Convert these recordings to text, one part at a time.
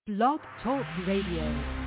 Blog Talk Radio.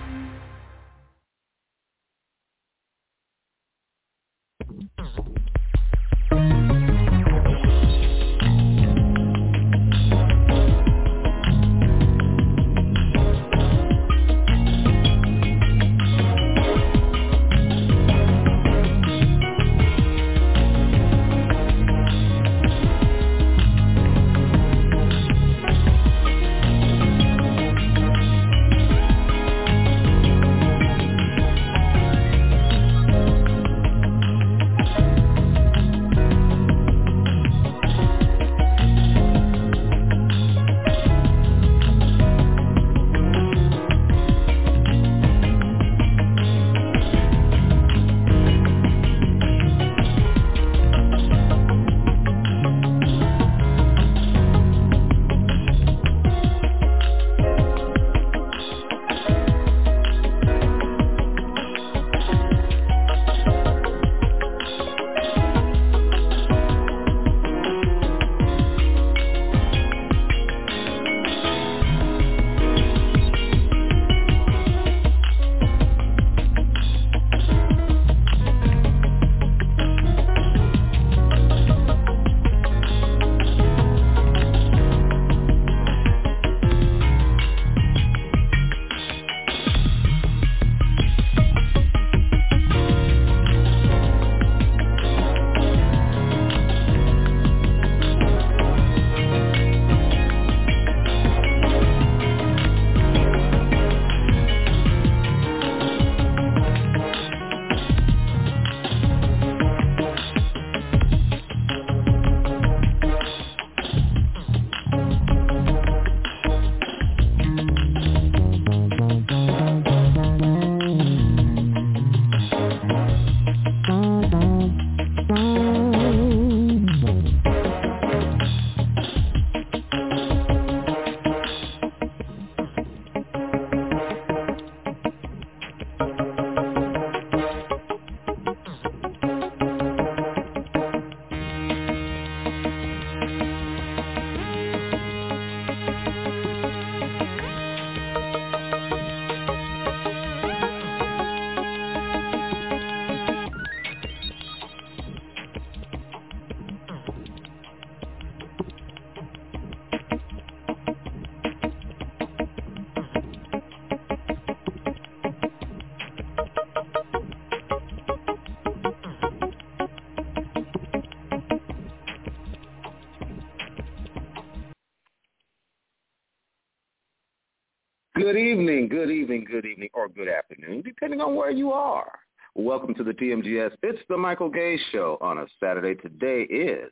Good evening, or good afternoon, depending on where you are. Welcome to the TMGS. It's the Michael Gay Show on a Saturday. Today is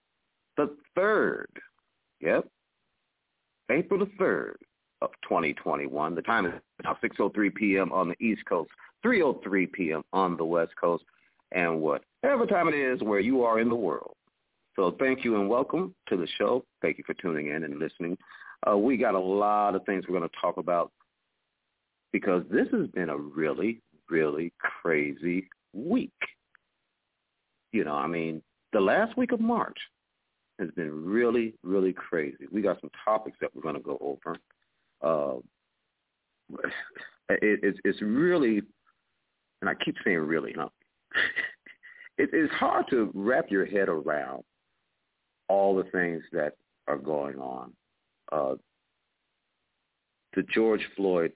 the 3rd, April the 3rd of 2021. The time is now 6:03 p.m. on the East Coast, 3:03 p.m. on the West Coast, and whatever time it is where you are in the world. So thank you and welcome to the show. Thank you for tuning in and listening. We got a lot of things we're going to talk about because this has been a really, really crazy week. The last week of March has been really, really crazy. We got some topics that we're going to go over. It's really, and I keep saying really, it's hard to wrap your head around all the things that are going on. The George Floyd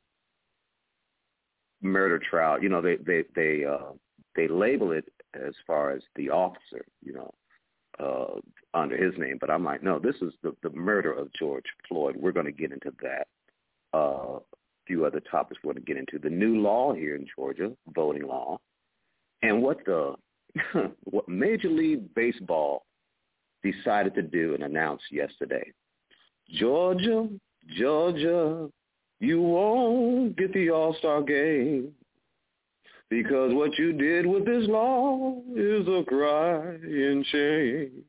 murder trial, they label it as far as the officer, under his name. But I'm like, no, this is the murder of George Floyd. We're going to get into that. A few other topics we're going to get into. The new law here in Georgia, voting law, and what Major League Baseball decided to do and announced yesterday. Georgia, you won't get the All-Star game because what you did with this law is a crying shame.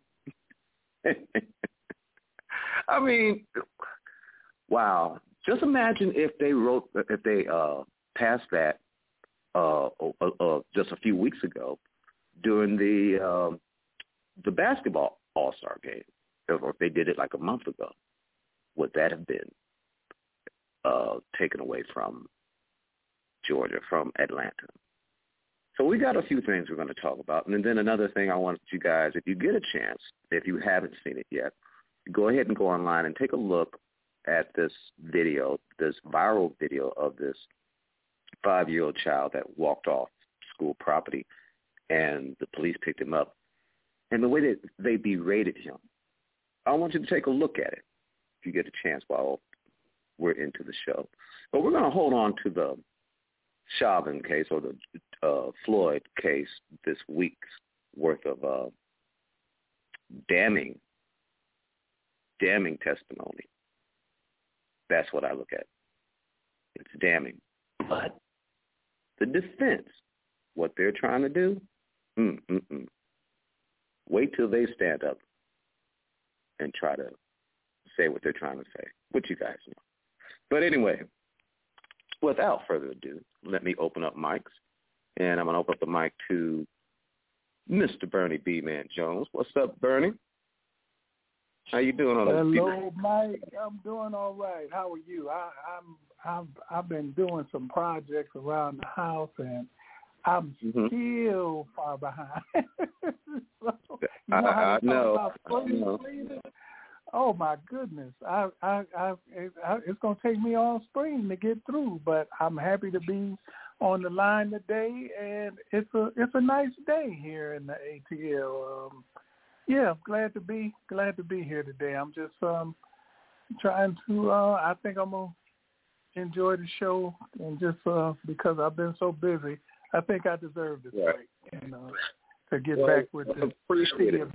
Wow. Just imagine if they passed that just a few weeks ago during the basketball All-Star game, or if they did it like a month ago. Would that have been taken away from Georgia, from Atlanta. So we got a few things we're going to talk about. And then another thing I want you guys, if you get a chance, if you haven't seen it yet, go ahead and go online and take a look at this video, this viral video of this 5-year-old child that walked off school property and the police picked him up. And the way that they berated him, I want you to take a look at it if you get a chance while we're into the show. But we're going to hold on to the Chauvin case or the Floyd case this week's worth of damning testimony. That's what I look at. It's damning. But the defense, what they're trying to do, wait till they stand up and try to say what they're trying to say, which you guys know. But anyway, without further ado, let me open up mics. And I'm going to open up the mic to Mr. Bernie B-Man Jones. What's up, Bernie? How you doing on this? Hello, Mike. I'm doing all right. How are you? I've been doing some projects around the house, and I'm still far behind. So, I know. Oh my goodness! It's going to take me all spring to get through, but I'm happy to be on the line today, and it's a nice day here in the ATL. Yeah, glad to be here today. I'm just trying to. I think I'm gonna enjoy the show, and just because I've been so busy, I think I deserve this break, and to get back with the appreciate it.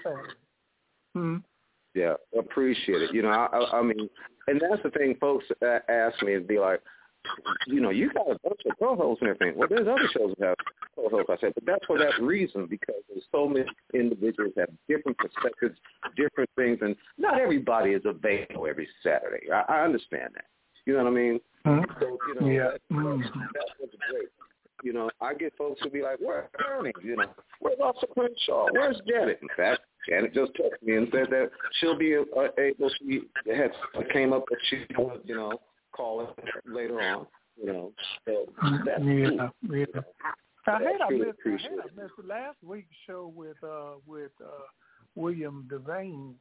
Yeah, appreciate it. You know, I mean, and that's the thing. Folks ask me and be like, you know, you got a bunch of co-hosts and everything. Well, there's other shows that have co-hosts. I said, but that's for that reason, because there's so many individuals that have different perspectives, different things, and not everybody is available every Saturday. I understand that. You know what I mean? So, you know, that's what's great. You know, I get folks who be like, where's Bernie? You know, where's Officer Crenshaw? Where's Janet? In fact, Janet just texted me and said that she'll be able, she had came up that she would, you know, call it later on, you know. So that's cool. Yeah. I missed last week's show with William Devane,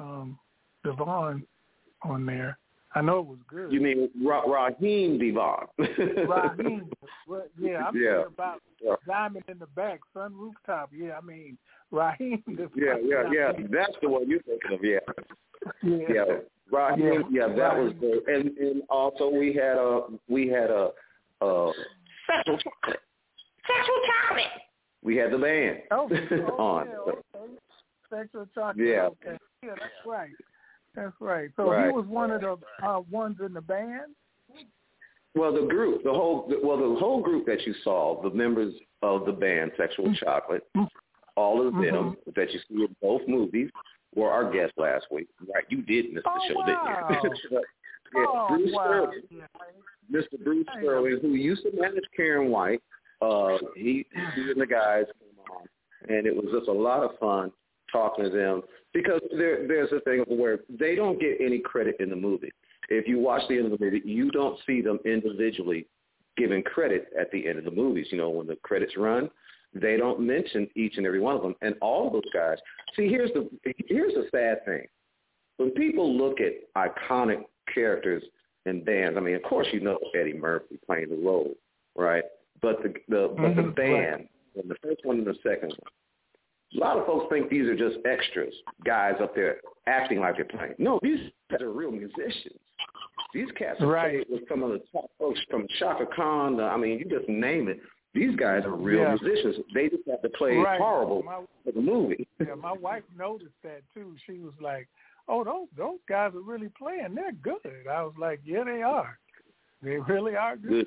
Devon on there. I know it was good. You mean Raheem Devon? Raheem. Yeah, I'm talking about Diamond in the Back, Sun Rooftop. Yeah, I mean, Raheem Devon. Yeah. That's the one you're thinking of, yeah. Raheem, that was good. And also we had a Sexual Chocolate. We had the band on. Yeah, okay. Sexual Chocolate. Yeah. Okay. Yeah, that's right. That's right. So he was one of the ones in the band? Well, the whole group that you saw, the members of the band Sexual Chocolate, all of them that you see in both movies were our guests last week. Right? You did miss the show, didn't you? Bruce Sterling. Mr. Bruce Sterling, who used to manage Karen White, he and the guys came on, and it was just a lot of fun talking to them, because there's a thing where they don't get any credit in the movie. If you watch the end of the movie, you don't see them individually giving credit at the end of the movies. You know, when the credits run, they don't mention each and every one of them. And all of those guys, see, here's the sad thing. When people look at iconic characters in bands, I mean, of course you know Eddie Murphy playing the role, right? But the band, and the first one and the second one, a lot of folks think these are just extras, guys up there acting like they're playing. No, these guys are real musicians. These cats are playing with some of the top folks from Chaka Khan. I mean, you just name it. These guys are real musicians. They just have to play horrible for the movie. Yeah, my wife noticed that too. She was like, "Oh, those guys are really playing. They're good." I was like, "Yeah, they are. They really are good."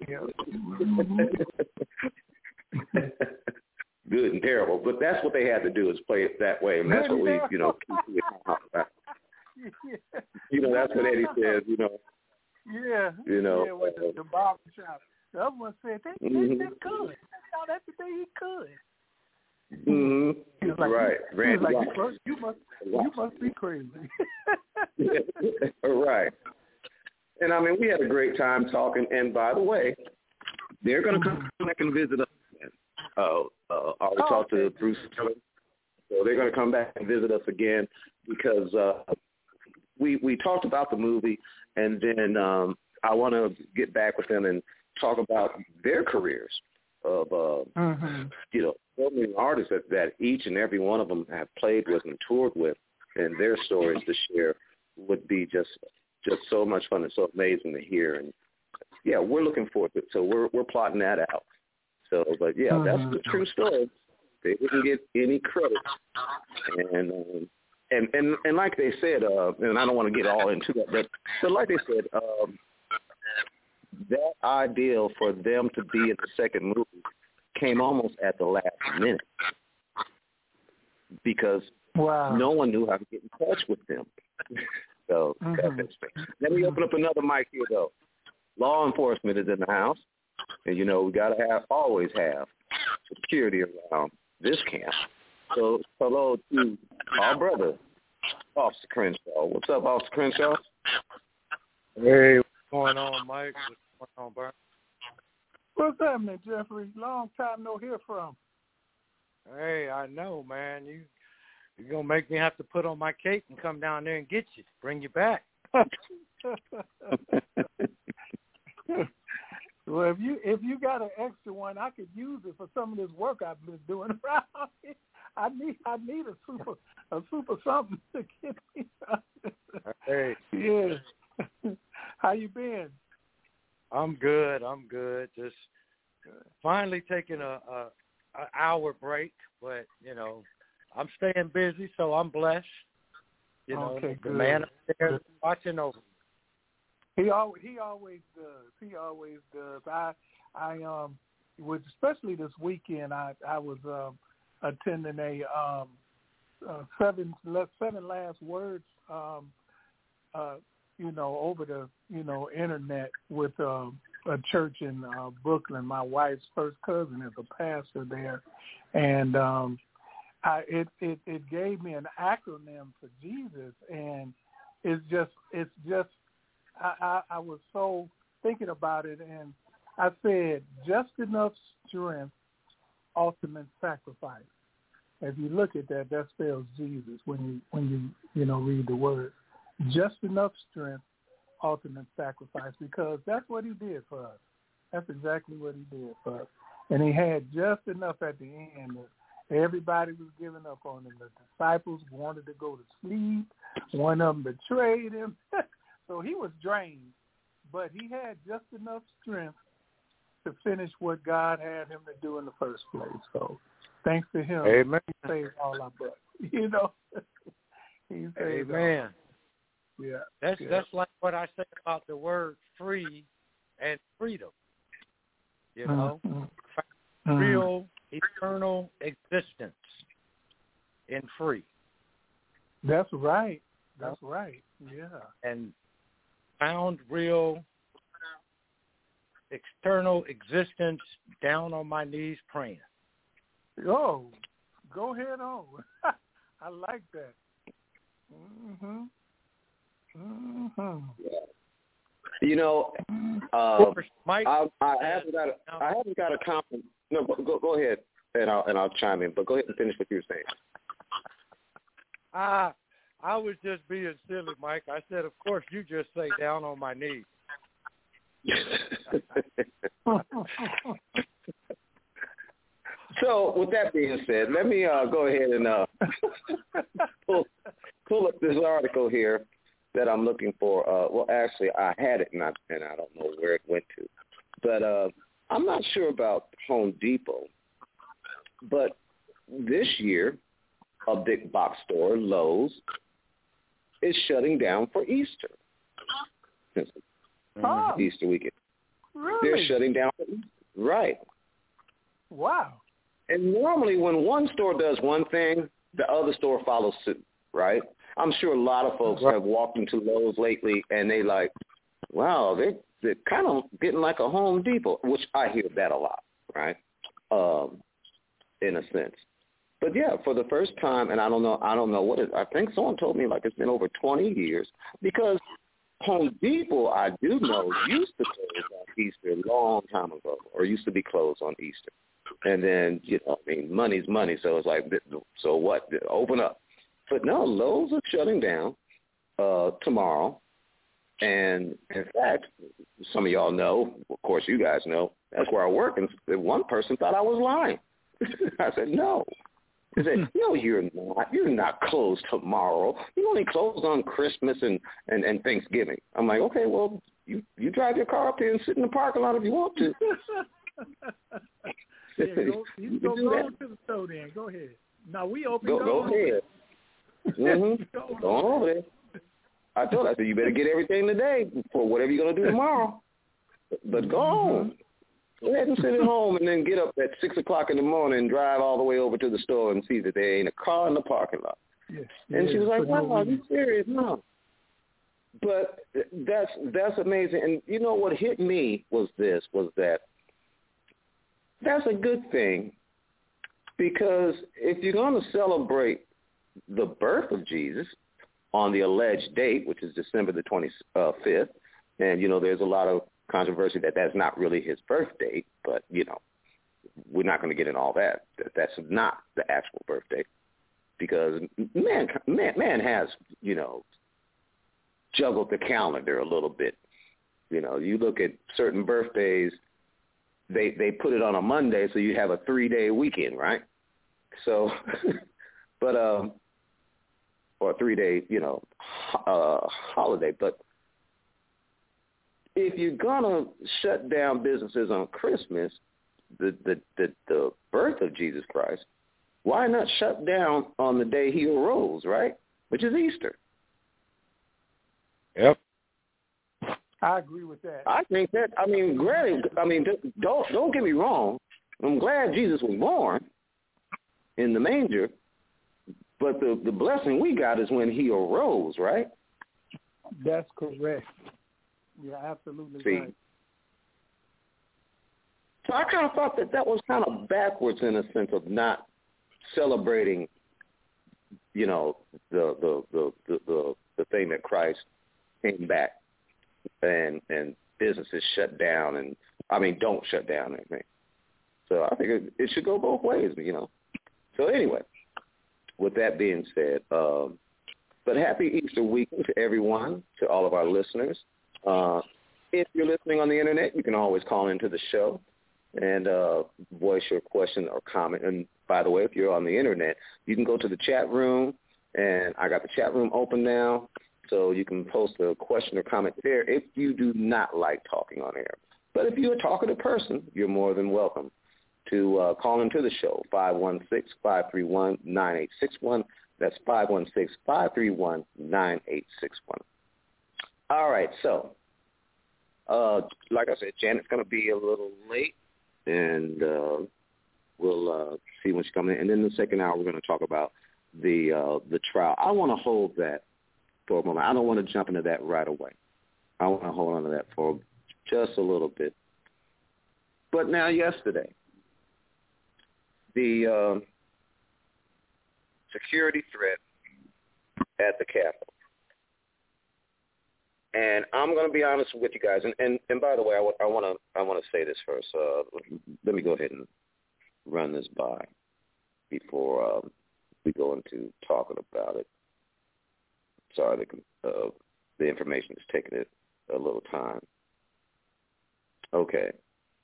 Good and terrible, but that's what they had to do, is play it that way, and that's what we, you know, you know, that's what Eddie says, you know. Yeah. You know. Yeah, with the barber shop. The other one said they're good. That's the thing he could. He was like, right. He was like, you must be crazy. Right. And, I mean, we had a great time talking. And, by the way, they're going to come back and visit us again. We talked to Bruce Tiller. So they're going to come back and visit us again because we talked about the movie, and then I want to get back with them and talk about their careers of, you know, so many artists that each and every one of them have played with and toured with, and their stories to share would be just so much fun and so amazing to hear. And, yeah, we're looking forward to it. So we're plotting that out. So, but, yeah, that's the true story. They didn't get any credit. And like they said, and I don't want to get all into that, but like they said, that ideal for them to be in the second movie came almost at the last minute because no one knew how to get in touch with them. So let me open up another mic here, though. Law enforcement is in the house, and, you know, we got to always have security around this camp. So hello to our brother, Officer Crenshaw. What's up, Officer Crenshaw? Hey, what's going on, Mike? What's going on, Brian? What's happening, Jeffrey? Long time no hear from. Hey, I know, man. You're going to make me have to put on my cape and come down there and get you, bring you back. Well, if you got an extra one, I could use it for some of this work I've been doing around here. I need a super something to get me. Hey. Yeah. How you been? I'm good. Just finally taking a hour break, but, you know, I'm staying busy, so I'm blessed. You know, okay, the good. man up there watching over me. He always does. I with especially this weekend, I was attending a seven last words, you know, over the internet with a church in Brooklyn. My wife's first cousin is a pastor there, and it gave me an acronym for Jesus, and it's just. I was so thinking about it, and I said, just enough strength, ultimate sacrifice. If you look at that, that spells Jesus when you read the word. Just enough strength, ultimate sacrifice, because that's what he did for us. That's exactly what he did for us. And he had just enough at the end. Everybody was giving up on him. The disciples wanted to go to sleep. One of them betrayed him. So he was drained, but he had just enough strength to finish what God had him to do in the first place. So thanks to him, Amen. He saved all our butts. You know, he saved Amen. All. Yeah, that's like what I say about the word free and freedom. You know, real eternal existence in free. That's right. That's right. Yeah. And found real external existence down on my knees praying. Oh, go ahead on. I like that. You know, Mike, I haven't got a comment. No, go ahead, and I'll chime in. But go ahead and finish what you were saying. I was just being silly, Mike. I said, of course, you just say down on my knees. So, with that being said, let me go ahead and pull up this article here that I'm looking for. Well, actually, I had it, and I don't know where it went to. But I'm not sure about Home Depot. But this year, a big box store, Lowe's, is shutting down for Easter. Easter weekend. Really? They're shutting down for Easter. Right. Wow. And normally when one store does one thing, the other store follows suit, right? I'm sure a lot of folks have walked into Lowe's lately and they like, wow, they're kind of getting like a Home Depot, which I hear that a lot, right, in a sense. But, yeah, for the first time, and I don't know what it is. I think someone told me like it's been over 20 years because Home Depot, I do know, used to close on Easter a long time ago, or used to be closed on Easter. And then, money's money, so it's like, so what? Open up. But no, Lowe's are shutting down tomorrow. And, in fact, some of y'all know, of course you guys know, that's where I work, and one person thought I was lying. I said, no. He said, no, you're not. You're not closed tomorrow. You only closed on Christmas and Thanksgiving. I'm like, okay, well, you drive your car up there and sit in the parking lot if you want to. You go to the store then. Go ahead. No, we open. Go ahead. Go on over there. I told her, I said, you better get everything today for whatever you're going to do tomorrow. But go on. Go ahead and sit at home and then get up at 6 o'clock in the morning and drive all the way over to the store and see that there ain't a car in the parking lot. Yes, and she was like, wow, are you serious? No. But that's amazing. And you know what hit me was that that's a good thing, because if you're going to celebrate the birth of Jesus on the alleged date, which is December the 25th, and, there's a lot of controversy that that's not really his birth date, but, we're not going to get in all that. That's not the actual birth date, because man has, juggled the calendar a little bit. You look at certain birthdays, they put it on a Monday, so you have a 3-day weekend, right? So, but, or a 3-day, holiday. But if you're gonna shut down businesses on Christmas, the birth of Jesus Christ, why not shut down on the day he arose, right? Which is Easter. Yep. I agree with that. I think that, granted, don't get me wrong. I'm glad Jesus was born in the manger, but the blessing we got is when he arose, right? That's correct. Yeah, absolutely right. So I kind of thought that was kind of backwards in a sense of not celebrating, the thing that Christ came back and businesses shut down and don't shut down anything. So I think it should go both ways, So anyway, with that being said, but happy Easter weekend to everyone, to all of our listeners. If you're listening on the internet, you can always call into the show and voice your question or comment. And by the way, if you're on the internet, you can go to the chat room, and I got the chat room open now, so you can post a question or comment there if you do not like talking on air. But if you're a talkative person, you're more than welcome to call into the show, 516-531-9861. That's 516-531-9861. All right, so like I said, Janet's going to be a little late, and we'll see when she comes in. And then in the second hour, we're going to talk about the trial. I want to hold that for a moment. I don't want to jump into that right away. I want to hold on to that for just a little bit. But now yesterday, the security threat at the Capitol. And I'm going to be honest with you guys. And by the way, I want to say this first. Let me go ahead and run this by before we go into talking about it. Sorry, the information is taking it a little time. Okay.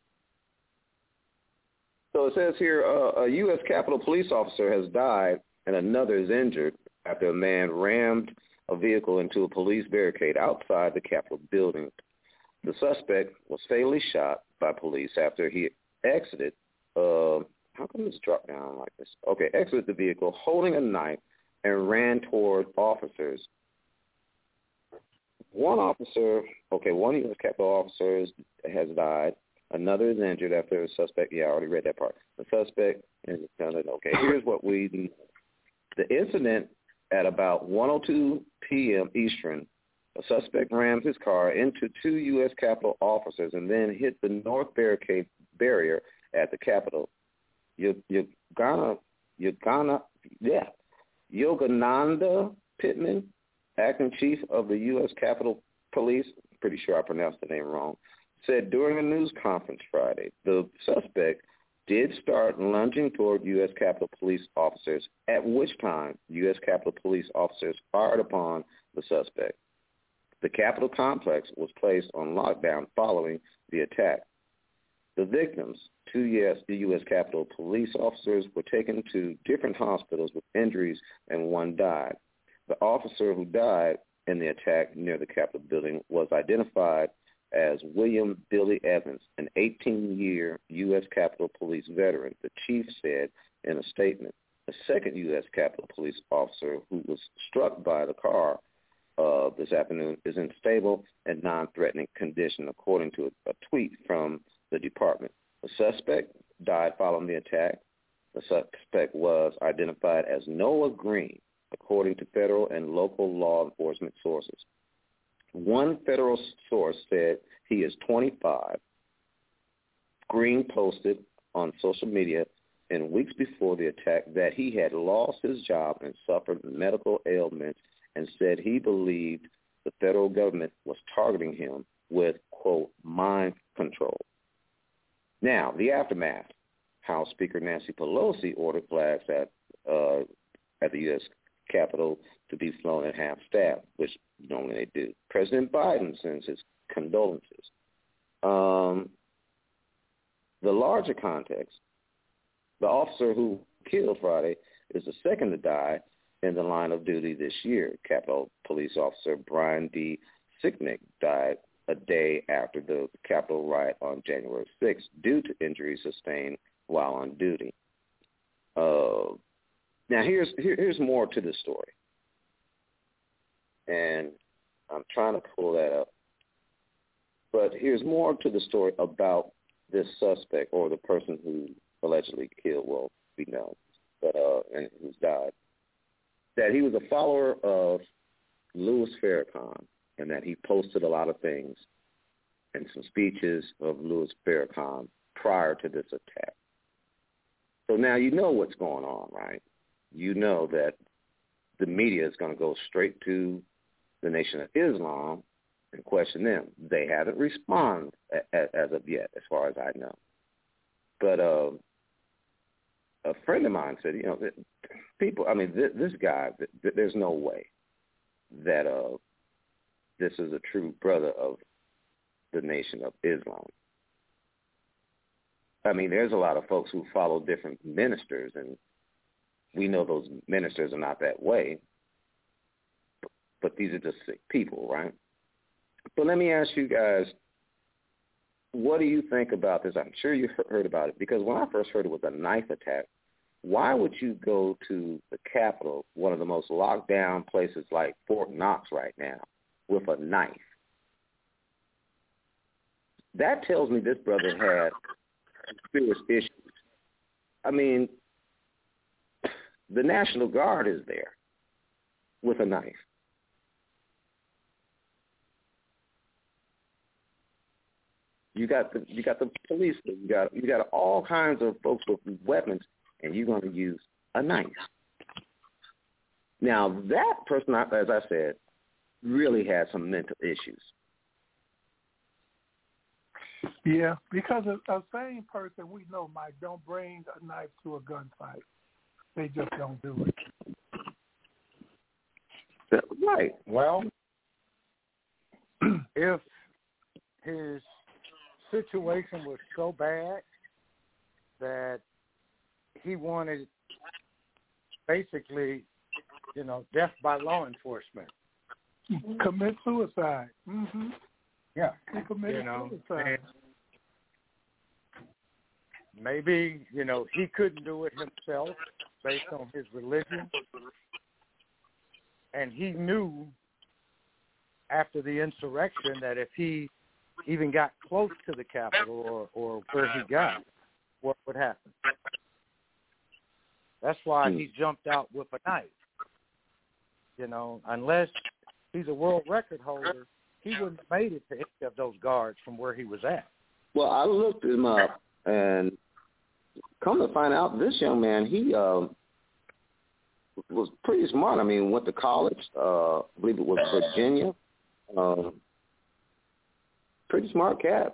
So it says here, a U.S. Capitol police officer has died and another is injured after a man rammed a vehicle into a police barricade outside the Capitol building. The suspect was fatally shot by police after he exited. How come this dropped down like this? Okay, exited the vehicle holding a knife and ran toward officers. One U.S. Capitol officer has died. Another is injured after the suspect. Yeah, I already read that part. The suspect is okay. Here's what we know. The incident at about 1:02 p.m. Eastern, a suspect rammed his car into two U.S. Capitol officers and then hit the north barricade barrier at the Capitol. Yogananda Pittman, acting chief of the U.S. Capitol Police, pretty sure I pronounced the name wrong, said during a news conference Friday, the suspect did start lunging toward U.S. Capitol Police officers, at which time U.S. Capitol Police officers fired upon the suspect. The Capitol complex was placed on lockdown following the attack. The victims, two U.S. Capitol Police officers, were taken to different hospitals with injuries, and one died. The officer who died in the attack near the Capitol building was identified as William Billy Evans, an 18-year U.S. Capitol Police veteran, the chief said in a statement. A second U.S. Capitol Police officer who was struck by the car this afternoon is in stable and non-threatening condition, according to a tweet from the department. The suspect died following the attack. The suspect was identified as Noah Green, according to federal and local law enforcement sources. One federal source said he is 25. Green posted on social media in weeks before the attack that he had lost his job and suffered medical ailments, and said he believed the federal government was targeting him with, quote, mind control. Now, the aftermath. House Speaker Nancy Pelosi ordered flags at the U.S. Capitol to be flown at half-staff, which normally they do. President Biden sends his condolences. The larger context, the officer who killed Friday is the second to die in the line of duty this year. Capitol Police Officer Brian D. Sicknick died a day after the Capitol riot on January 6th due to injuries sustained while on duty. Now, here's more to the story. And I'm trying to pull that up. But here's more to the story about this suspect, or the person who allegedly killed, well, we know, but and who's died. That he was a follower of Louis Farrakhan, and that he posted a lot of things and some speeches of Louis Farrakhan prior to this attack. So now you know what's going on, right? You know that the media is going to go straight to the Nation of Islam and question them. They haven't responded as of yet, as far as I know. But a friend of mine said, people, I mean, this guy, there's no way that this is a true brother of the Nation of Islam. I mean, there's a lot of folks who follow different ministers, and we know those ministers are not that way, but these are just sick people, right? But let me ask you guys, what do you think about this? I'm sure you heard about it, because when I first heard it was a knife attack, why would you go to the Capitol, one of the most locked down places like Fort Knox right now, with a knife? That tells me this brother had serious issues. I mean, the National Guard is there with a knife. You got the police. You got all kinds of folks with weapons, and you're going to use a knife. Now that person, as I said, really had some mental issues. Yeah, because a sane person we know, Mike, don't bring a knife to a gunfight. They just don't do it. Right. Well, if his situation was so bad that he wanted basically, death by law enforcement. Commit suicide. Mm-hmm. Yeah. He committed suicide. Maybe, he couldn't do it himself based on his religion. And he knew after the insurrection that if he even got close to the Capitol or where he got, what would happen? That's why he jumped out with a knife. Unless he's a world record holder, he wouldn't have made it to any of those guards from where he was at. Well, I looked him up, and come to find out, this young man, he was pretty smart. I mean, went to college. I believe it was Virginia. pretty smart cat.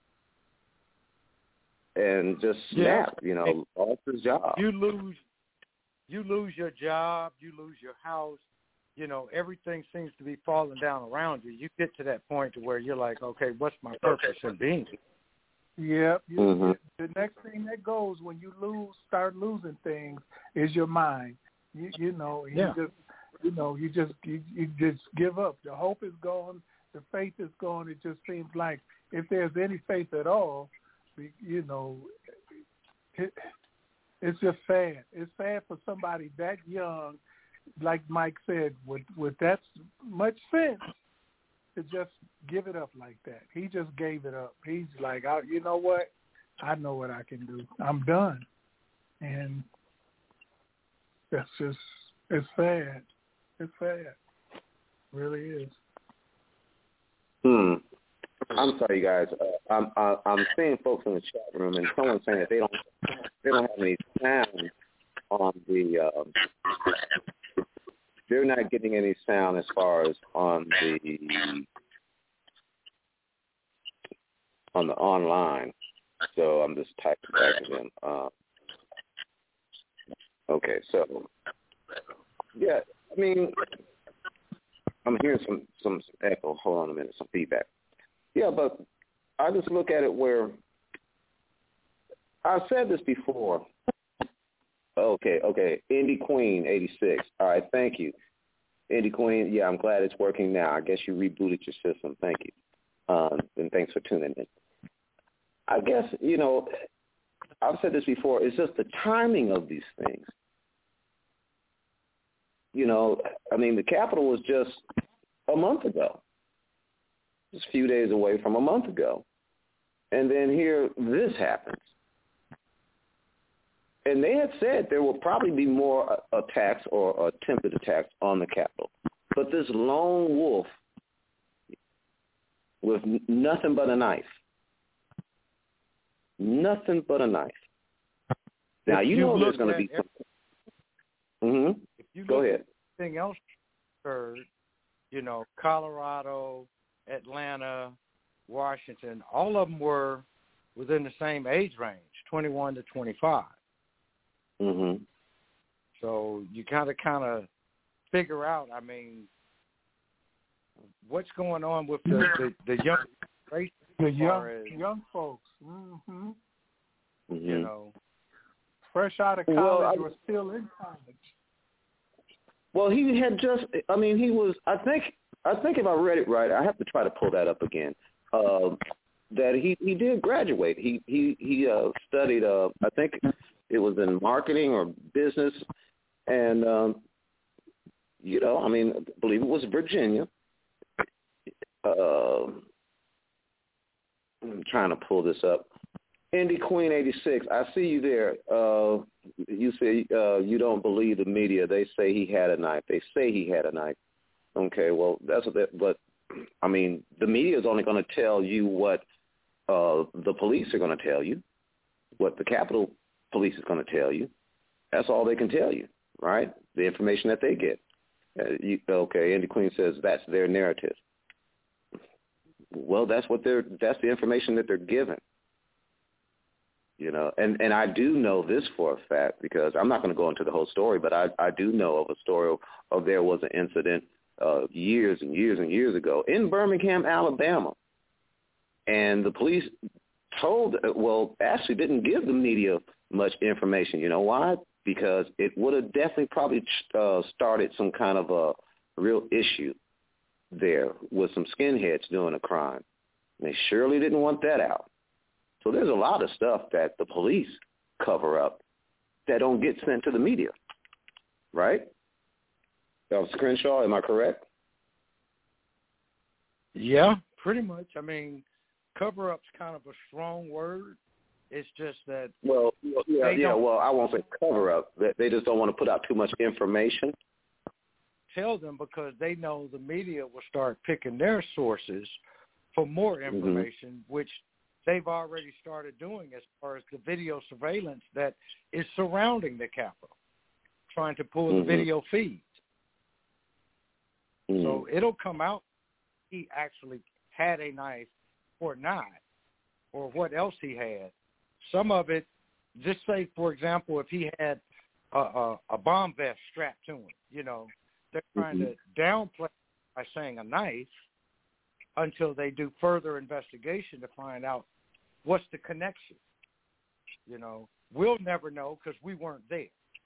And just snapped, lost his job. You lose your job, you lose your house, everything seems to be falling down around you. You get to that point to where you're like, okay, what's my purpose in being here? Yeah. The next thing that goes when you start losing things is your mind. You just give up. The hope is gone. The faith is gone. It just seems like if there's any faith at all, it's just sad. It's sad for somebody that young, like Mike said, with that much sense, to just give it up like that. He just gave it up. He's like, you know what? I know what I can do. I'm done. And that's just, it's sad. It's sad. It really is. I'm sorry, guys. I'm seeing folks in the chat room, and someone's saying that they don't have any sound on the. They're not getting any sound as far as on the online. So I'm just typing back to them. Okay, so yeah, I mean, I'm hearing some echo. Hold on a minute, some feedback. Yeah, but I just look at it where I've said this before. Okay. Indy Queen 86. All right, thank you. Indy Queen, yeah, I'm glad it's working now. I guess you rebooted your system. Thank you. And thanks for tuning in. I guess, I've said this before, it's just the timing of these things. The Capitol was just a month ago. Just a few days away from a month ago. And then here this happens. And they had said there will probably be more attacks or attempted attacks on the Capitol. But this lone wolf with nothing but a knife. Nothing but a knife. Now, there's going to be something. Go ahead. Everything else occurred, Colorado, Atlanta, Washington, all of them were within the same age range, 21 to 25. Mm-hmm. So you kind of figure out, what's going on with the young race. The young folks. Mm-hmm. Fresh out of college or still in college. Well, he had just, he was, I think if I read it right, I have to try to pull that up again, that he did graduate. He studied, I think it was in marketing or business, and, I believe it was Virginia. I'm trying to pull this up. Indy Queen 86, I see you there. You say you don't believe the media. They say he had a knife. They say he had a knife. Okay, well, that's what but, the media is only going to tell you what the police are going to tell you, what the Capitol Police is going to tell you. That's all they can tell you, right? The information that they get. Indy Queen says that's their narrative. Well, that's the information that they're given. And I do know this for a fact because I'm not going to go into the whole story, but I do know of a story of there was an incident years and years and years ago in Birmingham, Alabama. And the police actually didn't give the media much information. You know why? Because it would have definitely probably started some kind of a real issue there with some skinheads doing a crime. And they surely didn't want that out. So there's a lot of stuff that the police cover up that don't get sent to the media, right? Crenshaw, am I correct? Yeah, pretty much. Cover-up's kind of a strong word. It's just that... Well, I won't say cover-up. They just don't want to put out too much information. Tell them because they know the media will start picking their sources for more information, which they've already started doing as far as the video surveillance that is surrounding the Capitol, trying to pull the video feeds. So it'll come out he actually had a knife or not, or what else he had. Some of it, just say, for example, if he had a bomb vest strapped to him, you know, they're trying to downplay by saying a knife until they do further investigation to find out what's the connection. You know, we'll never know because we weren't there.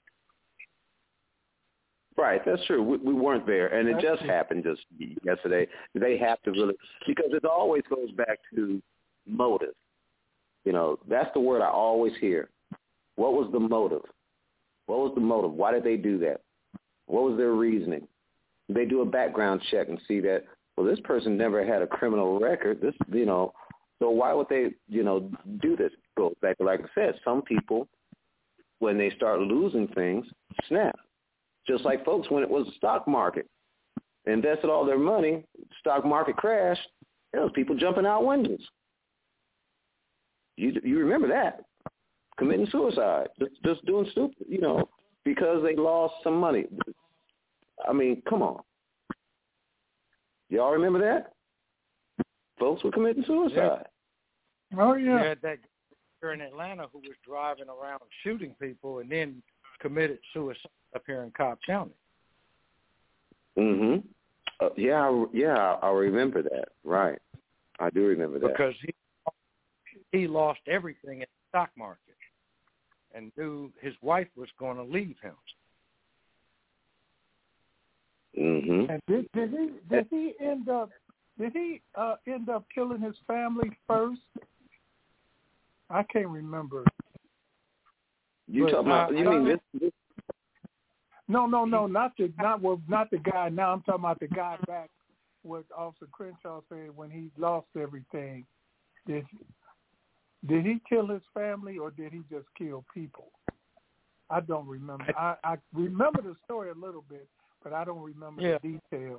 Right, that's true. We weren't there, and it just happened just yesterday. They have to really, because it always goes back to motive. You know, that's the word I always hear. What was the motive? What was the motive? Why did they do that? What was their reasoning? They do a background check and see that, well, this person never had a criminal record. This, you know, so why would they, you know, do this? Goes back to, like I said, some people, when they start losing things, snap. Just like folks when it was the stock market, invested all their money, stock market crashed, there was people jumping out windows. You remember that, committing suicide, just doing stupid, you know, because they lost some money. I mean, come on. Y'all remember that? Folks were committing suicide. Yeah. Oh, yeah. You had that guy in Atlanta who was driving around shooting people and then committed suicide up here in Cobb County. Mhm. I remember that. Right. I do remember that. Because he lost everything in the stock market and knew his wife was going to leave him. Mhm. And did he end up killing his family first? I can't remember. You talking about? You mean this? No, not the guy. Now I'm talking about the guy back. What Officer Crenshaw said when he lost everything. Did he kill his family or did he just kill people? I don't remember. I remember the story a little bit, but I don't remember the details.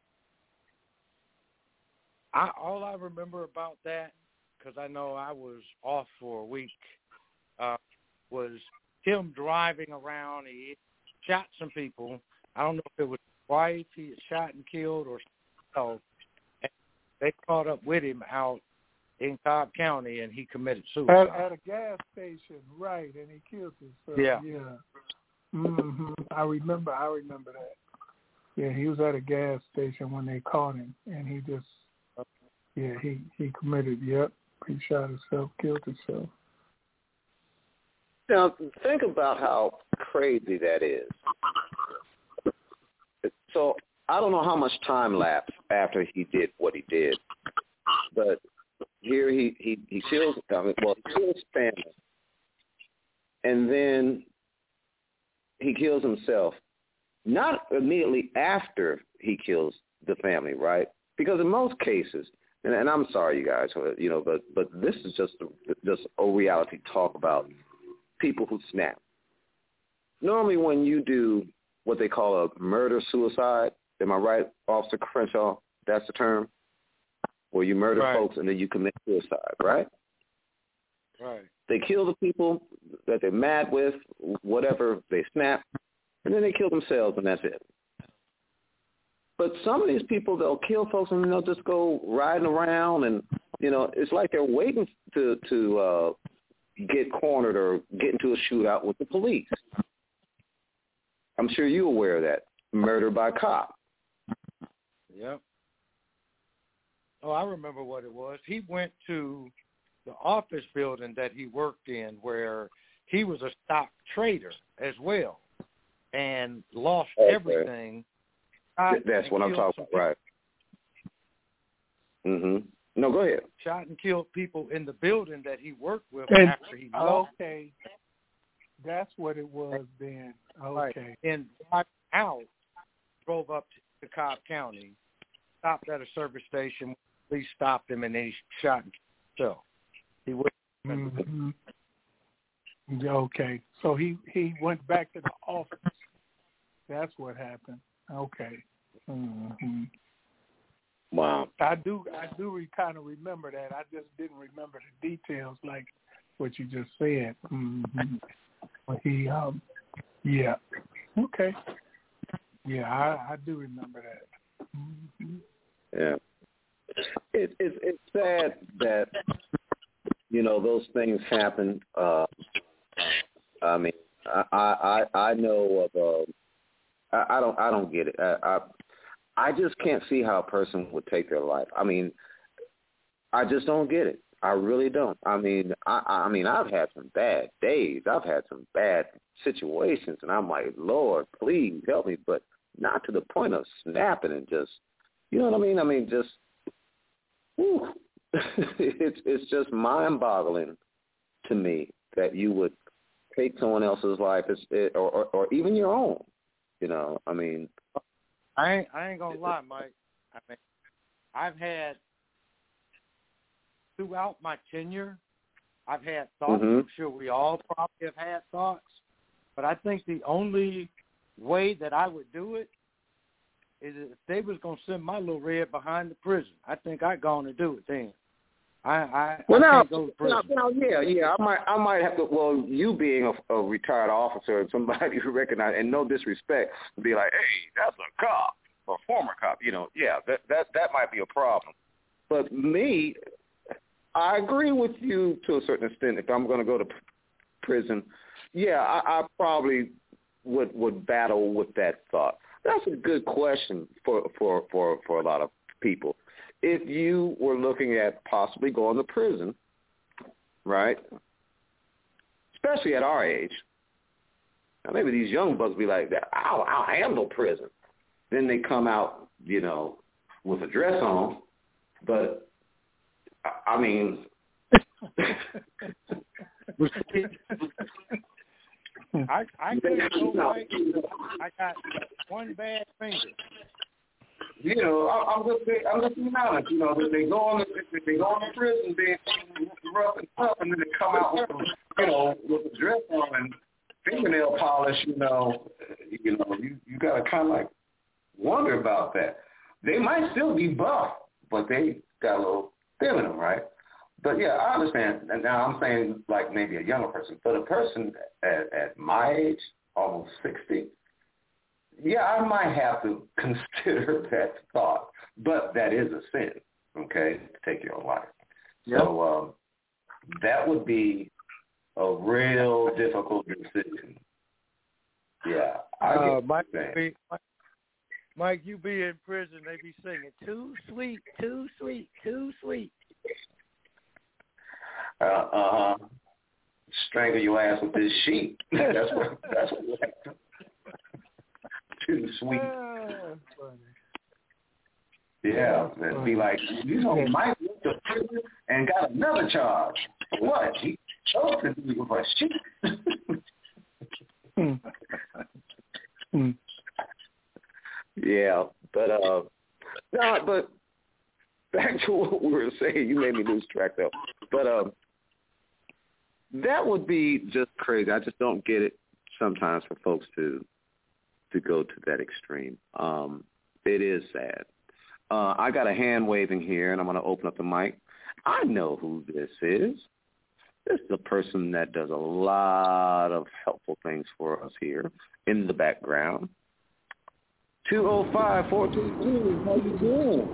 All I remember about that, because I know I was off for a week, was him driving around. He shot some people. I don't know if it was his wife he had shot and killed or something else. And they caught up with him out in Cobb County, and he committed suicide. At a gas station, right, and he killed himself. Yeah. Mm-hmm. I remember that. Yeah, he was at a gas station when they caught him, and he just, he committed, he shot himself, killed himself. Now, think about how crazy that is. So, I don't know how much time lapsed after he did what he did, but here he kills, he kills his family, and then he kills himself, not immediately after he kills the family, right? Because in most cases, and I'm sorry, you guys, you know, but this is just a reality talk about people who snap. Normally when you do what they call a murder-suicide, am I right, Officer Crenshaw? That's the term? Where you murder folks and then you commit suicide, right? Right. They kill the people that they're mad with, whatever, they snap, and then they kill themselves, and that's it. But some of these people, they'll kill folks and they'll just go riding around, and, you know, it's like they're waiting to get cornered or get into a shootout with the police. I'm sure you're aware of that. Murder by cop. Yep. Oh, I remember what it was. He went to the office building that he worked in where he was a stock trader as well and lost everything. That's what I'm talking about, right. Mm-hmm. No, go ahead. Shot and killed people in the building that he worked with after he lost. Okay. That's what it was then. Okay. Right. And right out, drove up to Cobb County, stopped at a service station. Police stopped him, and then he shot and killed himself. Mm-hmm. Okay. So he went back to the office. That's what happened. Okay. Mm-hmm. Wow. I do kind of remember that. I just didn't remember the details like what you just said. Mm-hmm. But he, okay. Yeah, I do remember that. Mm-hmm. Yeah. it's sad that those things happen. I mean, I know of I don't get it. I just can't see how a person would take their life. I mean, I just don't get it. I really don't. I mean, I've had some bad days. I've had some bad situations, and I'm like, Lord, please help me, but not to the point of snapping and just, you know what I mean? I mean, just, whew. It's just mind-boggling to me that you would take someone else's life or even your own. I mean, I ain't gonna lie, Mike. I mean, I've had throughout my tenure, I've had thoughts. Mm-hmm. I'm sure we all probably have had thoughts, but I think the only way that I would do it is if they was gonna send my little red behind the prison. I think I'd go on and do it then. I can't go to prison. Yeah. I might have to. Well, you being a retired officer and somebody who recognize, and no disrespect, be like, hey, that's a cop, a former cop. Yeah, that might be a problem. But me, I agree with you to a certain extent. If I'm going to go to prison, yeah, I probably would battle with that thought. That's a good question for a lot of people. If you were looking at possibly going to prison, right, especially at our age, now maybe these young bucks be like, I'll handle prison. Then they come out, with a dress on. But, I mean, I couldn't go right. I got one bad finger. I'm just being honest. If they go on to prison being rough and tough, and then they come out with a dress on and fingernail polish, you got to kind of like wonder about that. They might still be buff, but they got a little thin in them, right? But yeah, I understand. And now I'm saying like maybe a younger person, but a person at my age, almost 60. Yeah, I might have to consider that thought, but that is a sin, okay, to take your own life. Yep. So that would be a real difficult decision. Yeah. Mike, you be in prison, they be singing, too sweet, too sweet, too sweet. Strangle your ass with this sheet. That's what too sweet. Yeah, it'd be like, Mike went to prison and got another charge. For what? He chose to do with a sheep. Yeah, but back to what we were saying. You made me lose track though. But that would be just crazy. I just don't get it sometimes for folks to go to that extreme. It is sad. I got a hand waving here, and I'm going to open up the mic. I know who this is. This is a person that does a lot of helpful things for us here in the background. 205-422, how you doing?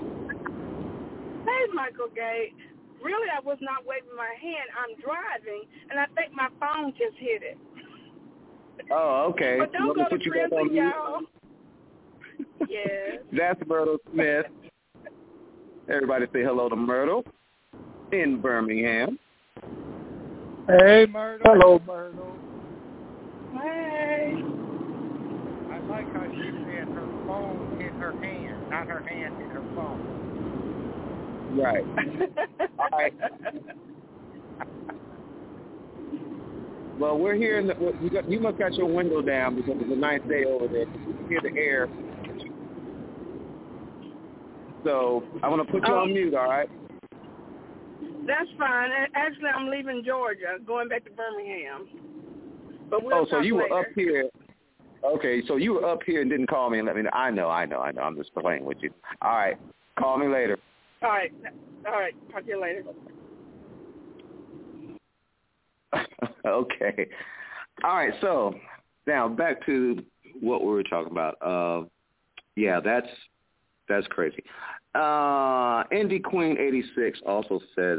Hey, Michael Gay. Really, I was not waving my hand. I'm driving, and I think my phone just hit it. Oh, okay. But don't go to prison, y'all. Yes. That's Myrtle Smith. Everybody say hello to Myrtle in Birmingham. Hey, Myrtle. Hello, Myrtle. Hey. I like how she said her phone in her hand, not her hand in her phone. Right. All right. Well, we're here. You must got your window down because it's a nice day over there. You can hear the air. So I'm going to put you on mute, all right? That's fine. Actually, I'm leaving Georgia, going back to Birmingham. But so you were up here. Okay, so you were up here and didn't call me and let me know. I know. I'm just playing with you. All right. Call me later. All right. Talk to you later. Okay. All right, so now back to what we were talking about. Yeah, that's crazy. Indy Queen 86 also said,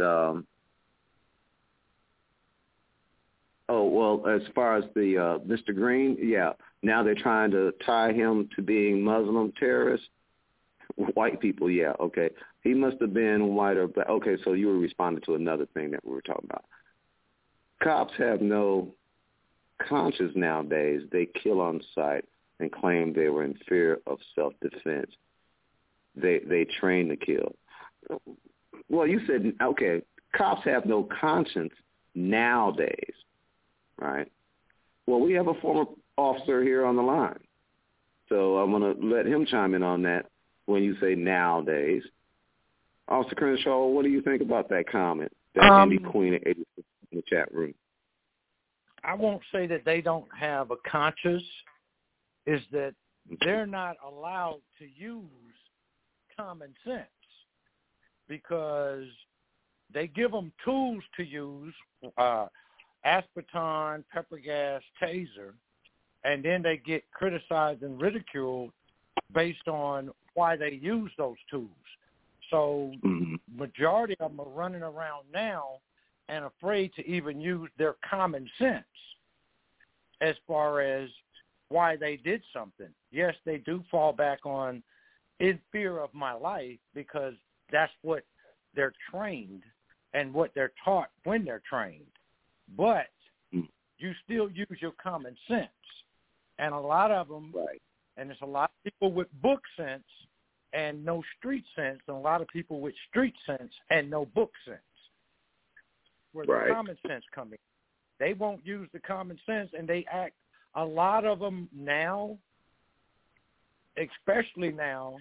as far as the Mr. Green, yeah, now they're trying to tie him to being Muslim terrorists. White people, yeah, okay. He must have been white or black. Okay, so you were responding to another thing that we were talking about. Cops have no conscience nowadays. They kill on sight and claim they were in fear of self-defense. They train to kill. Well, you said, okay, cops have no conscience nowadays, right? Well, we have a former officer here on the line, so I'm going to let him chime in on that when you say nowadays. Officer Crenshaw, what do you think about that comment that Indy Queen at 86 in the chat room? I won't say that they don't have a conscience, is that they're not allowed to use common sense because they give them tools to use, aspartame, pepper gas, taser, and then they get criticized and ridiculed based on why they use those tools. So majority of them are running around now and afraid to even use their common sense as far as why they did something. Yes, they do fall back on in fear of my life because that's what they're trained and what they're taught when they're trained. But you still use your common sense. And a lot of them, right. And there's a lot of people with book sense and no street sense, and a lot of people with street sense and no book sense. Where the common sense comes in. They won't use the common sense, and they act, a lot of them now, especially now,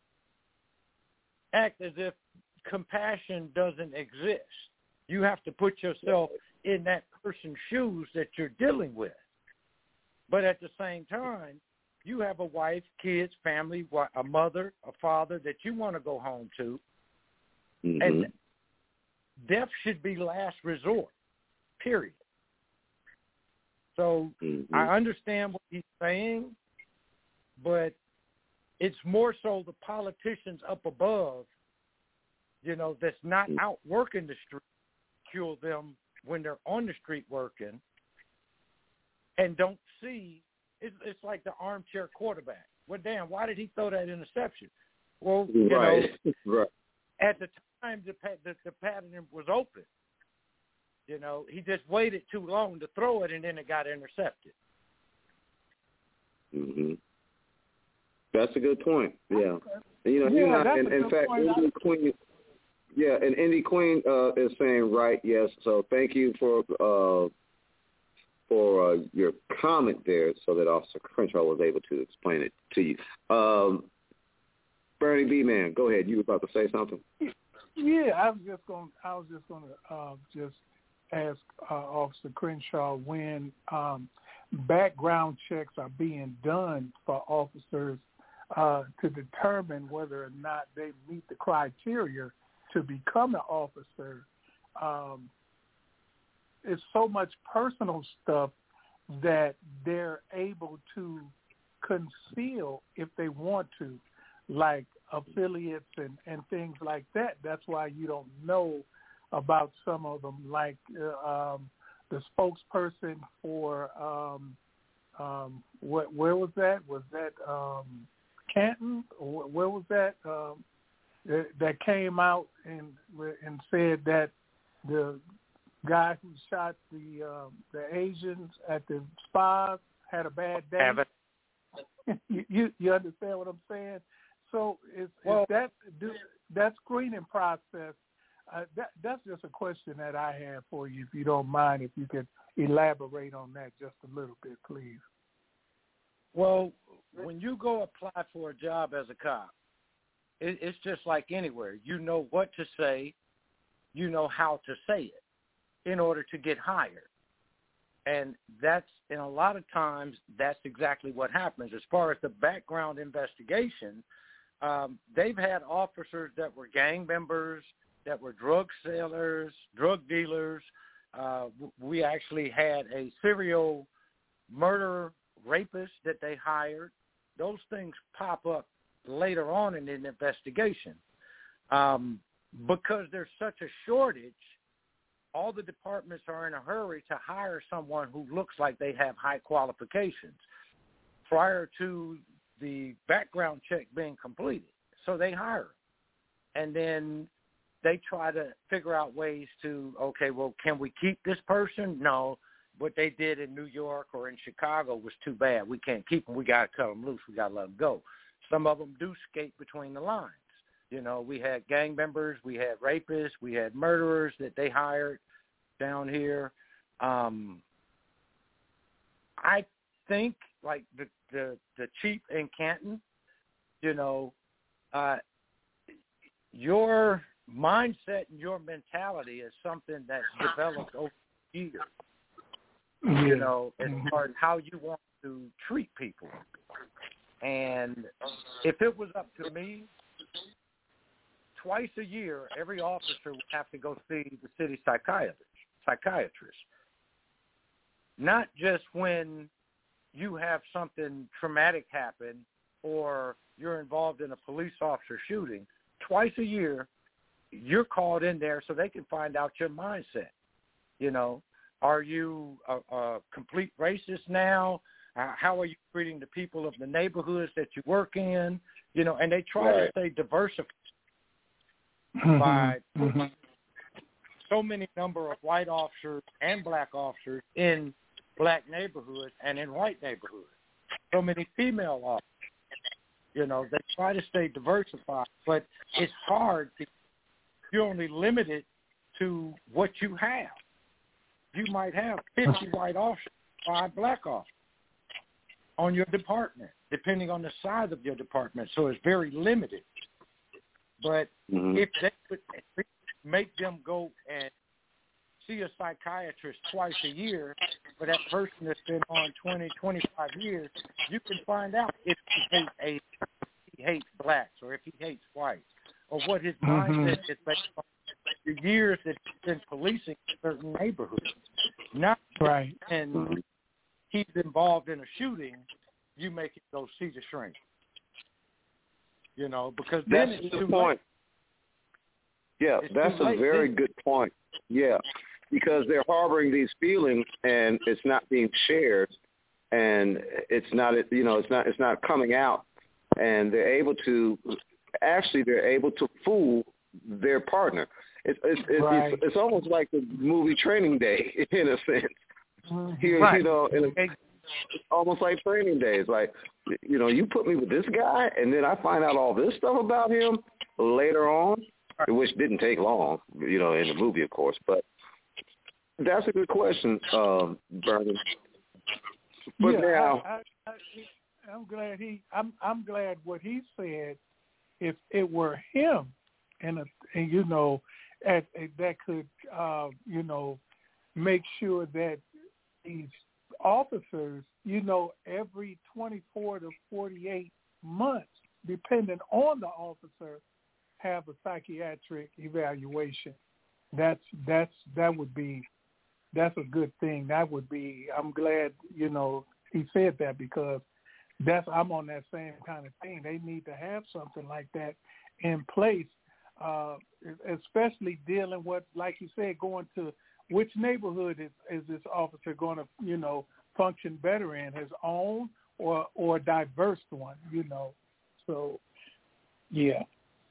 act as if compassion doesn't exist. You have to put yourself in that person's shoes that you're dealing with. But at the same time, you have a wife, kids, family, a mother, a father that you want to go home to. And death should be last resort, period. So I understand what he's saying, but it's more so the politicians up above, that's not out working the street, kill them when they're on the street working and don't see. It's like the armchair quarterback. Well, damn, why did he throw that interception? Well, at the time the pattern was open. He just waited too long to throw it, and then it got intercepted. That's a good point. Yeah, and in fact, Indy Queen. Yeah, and Indy Queen is saying right. Yes. So thank you for your comment there, so that Officer Crenshaw was able to explain it to you. Bernie B. Man, go ahead. You were about to say something. Yeah, I was just going to ask Officer Crenshaw when background checks are being done for officers to determine whether or not they meet the criteria to become an officer. It's so much personal stuff that they're able to conceal if they want to, like affiliates and things like that. That's why you don't know about some of them, like the spokesperson for where was that? Was that Canton? Where was that? That came out and said that the guy who shot the Asians at the spas had a bad day. You understand what I'm saying? So that screening process, that's just a question that I have for you, if you don't mind, if you could elaborate on that just a little bit, please. Well, when you go apply for a job as a cop, it's just like anywhere. You know what to say. You know how to say it in order to get hired. And a lot of times, that's exactly what happens. As far as the background investigation, they've had officers that were gang members, that were drug sellers, drug dealers. We actually had a serial murder rapist that they hired. Those things pop up later on in an investigation. Because there's such a shortage, all the departments are in a hurry to hire someone who looks like they have high qualifications prior to the background check being completed. So they hire them. And then they try to figure out ways to, okay, well, can we keep this person? No. What they did in New York or in Chicago was too bad. We can't keep them. We got to cut them loose. We got to let them go. Some of them do skate between the lines. You know, we had gang members, we had rapists, we had murderers that they hired down here. I think, like the chief in Canton, you know, your mindset and your mentality is something that's developed over years. You know, as far as how you want to treat people. And if it was up to me, twice a year, every officer would have to go see the city psychiatrist. Not just when you have something traumatic happen or you're involved in a police officer shooting. Twice a year, you're called in there so they can find out your mindset. You know, are you a complete racist now? How are you treating the people of the neighborhoods that you work in? You know, and they try to stay diversified by putting so many number of white officers and black officers in black neighborhoods and in white neighborhoods. So many female officers. You know, they try to stay diversified, but it's hard because you're only limited to what you have. You might have 50 white officers, 5 black officers on your department, depending on the size of your department. So it's very limited. But if they could make them go and see a psychiatrist twice a year for that person that's been on 20, 25 years, you can find out if he hates blacks or if he hates whites or what his mindset is based on the years that he's been policing certain neighborhoods. Not and he's involved in a shooting, you make it go see the shrink. You know, because then that's it's the too point. Late. Yeah, It's that's too a late. very good point. Yeah, because they're harboring these feelings and it's not being shared, and it's not, you know, it's not coming out, and they're able to fool their partner. It's almost like the movie Training Day in a sense. You know, it's almost like Training Day. It's like, you know, you put me with this guy, and then I find out all this stuff about him later on, which didn't take long, you know, in the movie, of course. But that's a good question, Vernon. But now, I'm glad I'm glad what he said. If it were him, and you know, that could you know, make sure that these officers, you know, every 24 to 48 months, depending on the officer, have a psychiatric evaluation. That's a good thing. That would be. I'm glad, you know, he said that, because I'm on that same kind of thing. They need to have something like that in place, especially dealing with, like you said, going to which neighborhood is this officer going to, you know, function better in, his own or a diverse one, you know. So, yeah.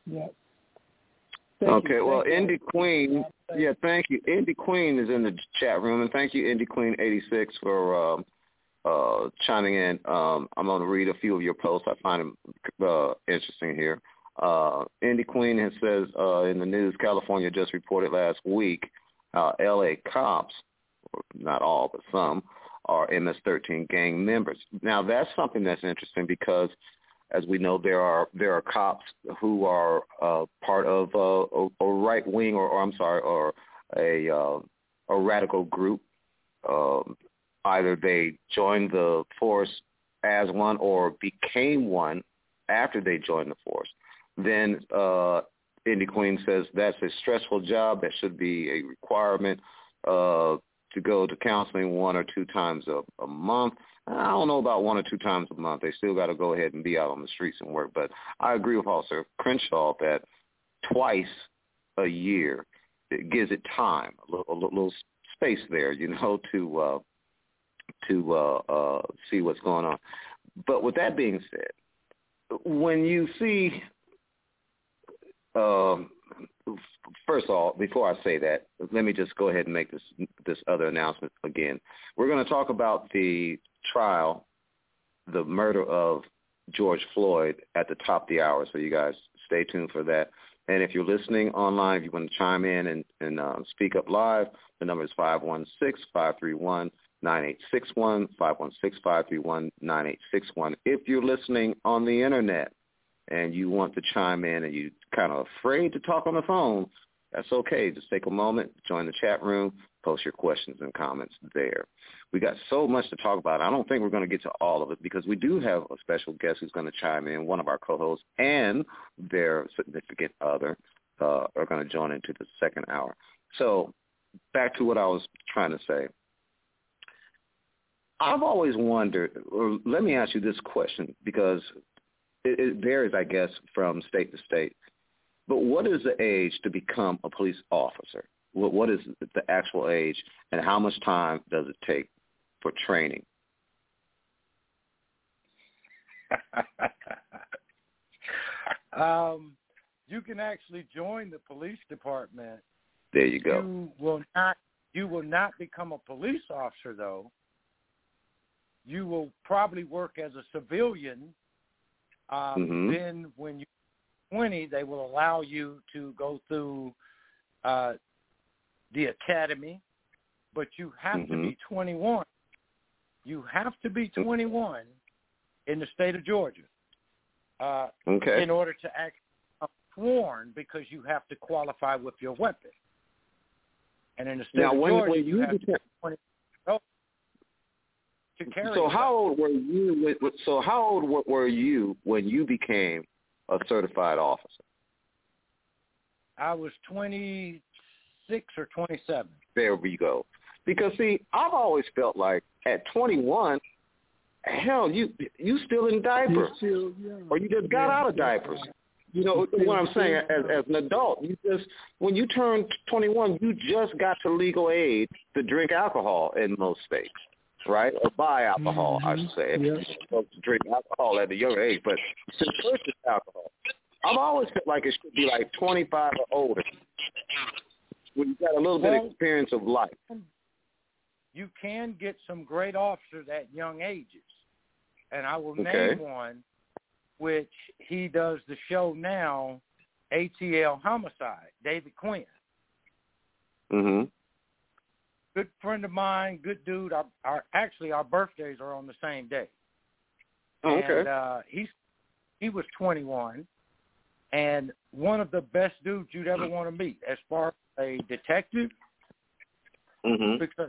Okay, well, Indy Queen, thank you. Indy Queen is in the chat room, and thank you, Indy Queen 86, for chiming in. I'm going to read a few of your posts. I find them interesting here. Indy Queen says in the news, California just reported last week L.A. cops, not all but some, are MS-13 gang members. Now, that's something that's interesting because, as we know, there are cops who are part of a right wing or a radical group. Either they joined the force as one or became one after they joined the force. Then Indy Queen says that's a stressful job. That should be a requirement to go to counseling 1 or 2 times a month. I don't know about 1 or 2 times a month. They still got to go ahead and be out on the streets and work. But I agree with Officer Crenshaw that twice a year. It gives it time, a little space there, to see what's going on. But with that being said, when you see, first of all, before I say that, let me just go ahead and make this other announcement again. We're going to talk about the trial, the murder of George Floyd at the top of the hour, so you guys stay tuned for that. And if you're listening online, if you want to chime in and speak up live, the number is 516-531-9861, 516-531-9861. If you're listening on the Internet and you want to chime in and you're kind of afraid to talk on the phone, that's okay. Just take a moment, join the chat room, post your questions and comments there. We got so much to talk about. I don't think we're going to get to all of it because we do have a special guest who's going to chime in. One of our co-hosts and their significant other are going to join into the second hour. So back to what I was trying to say. I've always wondered, or let me ask you this question because it varies, I guess, from state to state. But what is the age to become a police officer? What is the actual age, and how much time does it take for training? You can actually join the police department. There you go. You will not become a police officer, though. You will probably work as a civilian. Then when you're 20, they will allow you to go through the academy, but you have to be 21. You have to be 21 in the state of Georgia in order to act sworn, because you have to qualify with your weapon. And in the state of Georgia, you have to be 20 to carry. So how old were you? How old were you when you became a certified officer? I was 26 or 27. There we go. Because see, I've always felt like at 21, hell, you still in diapers, or you just got out of diapers. You know what I'm saying? As an adult, when you turn 21, you just got to legal age to drink alcohol in most states, right? Or buy alcohol, I should say. You're supposed to drink alcohol at a younger age, but to purchase alcohol, I've always felt like it should be like 25 or older, when you got a little bit of experience of life. You can get some great officers at young ages, and I will name one, which he does the show now, ATL Homicide, David Quinn. Good friend of mine, good dude. Our birthdays are on the same day. And he was 21, and one of the best dudes you'd ever want to meet as far as a detective. Because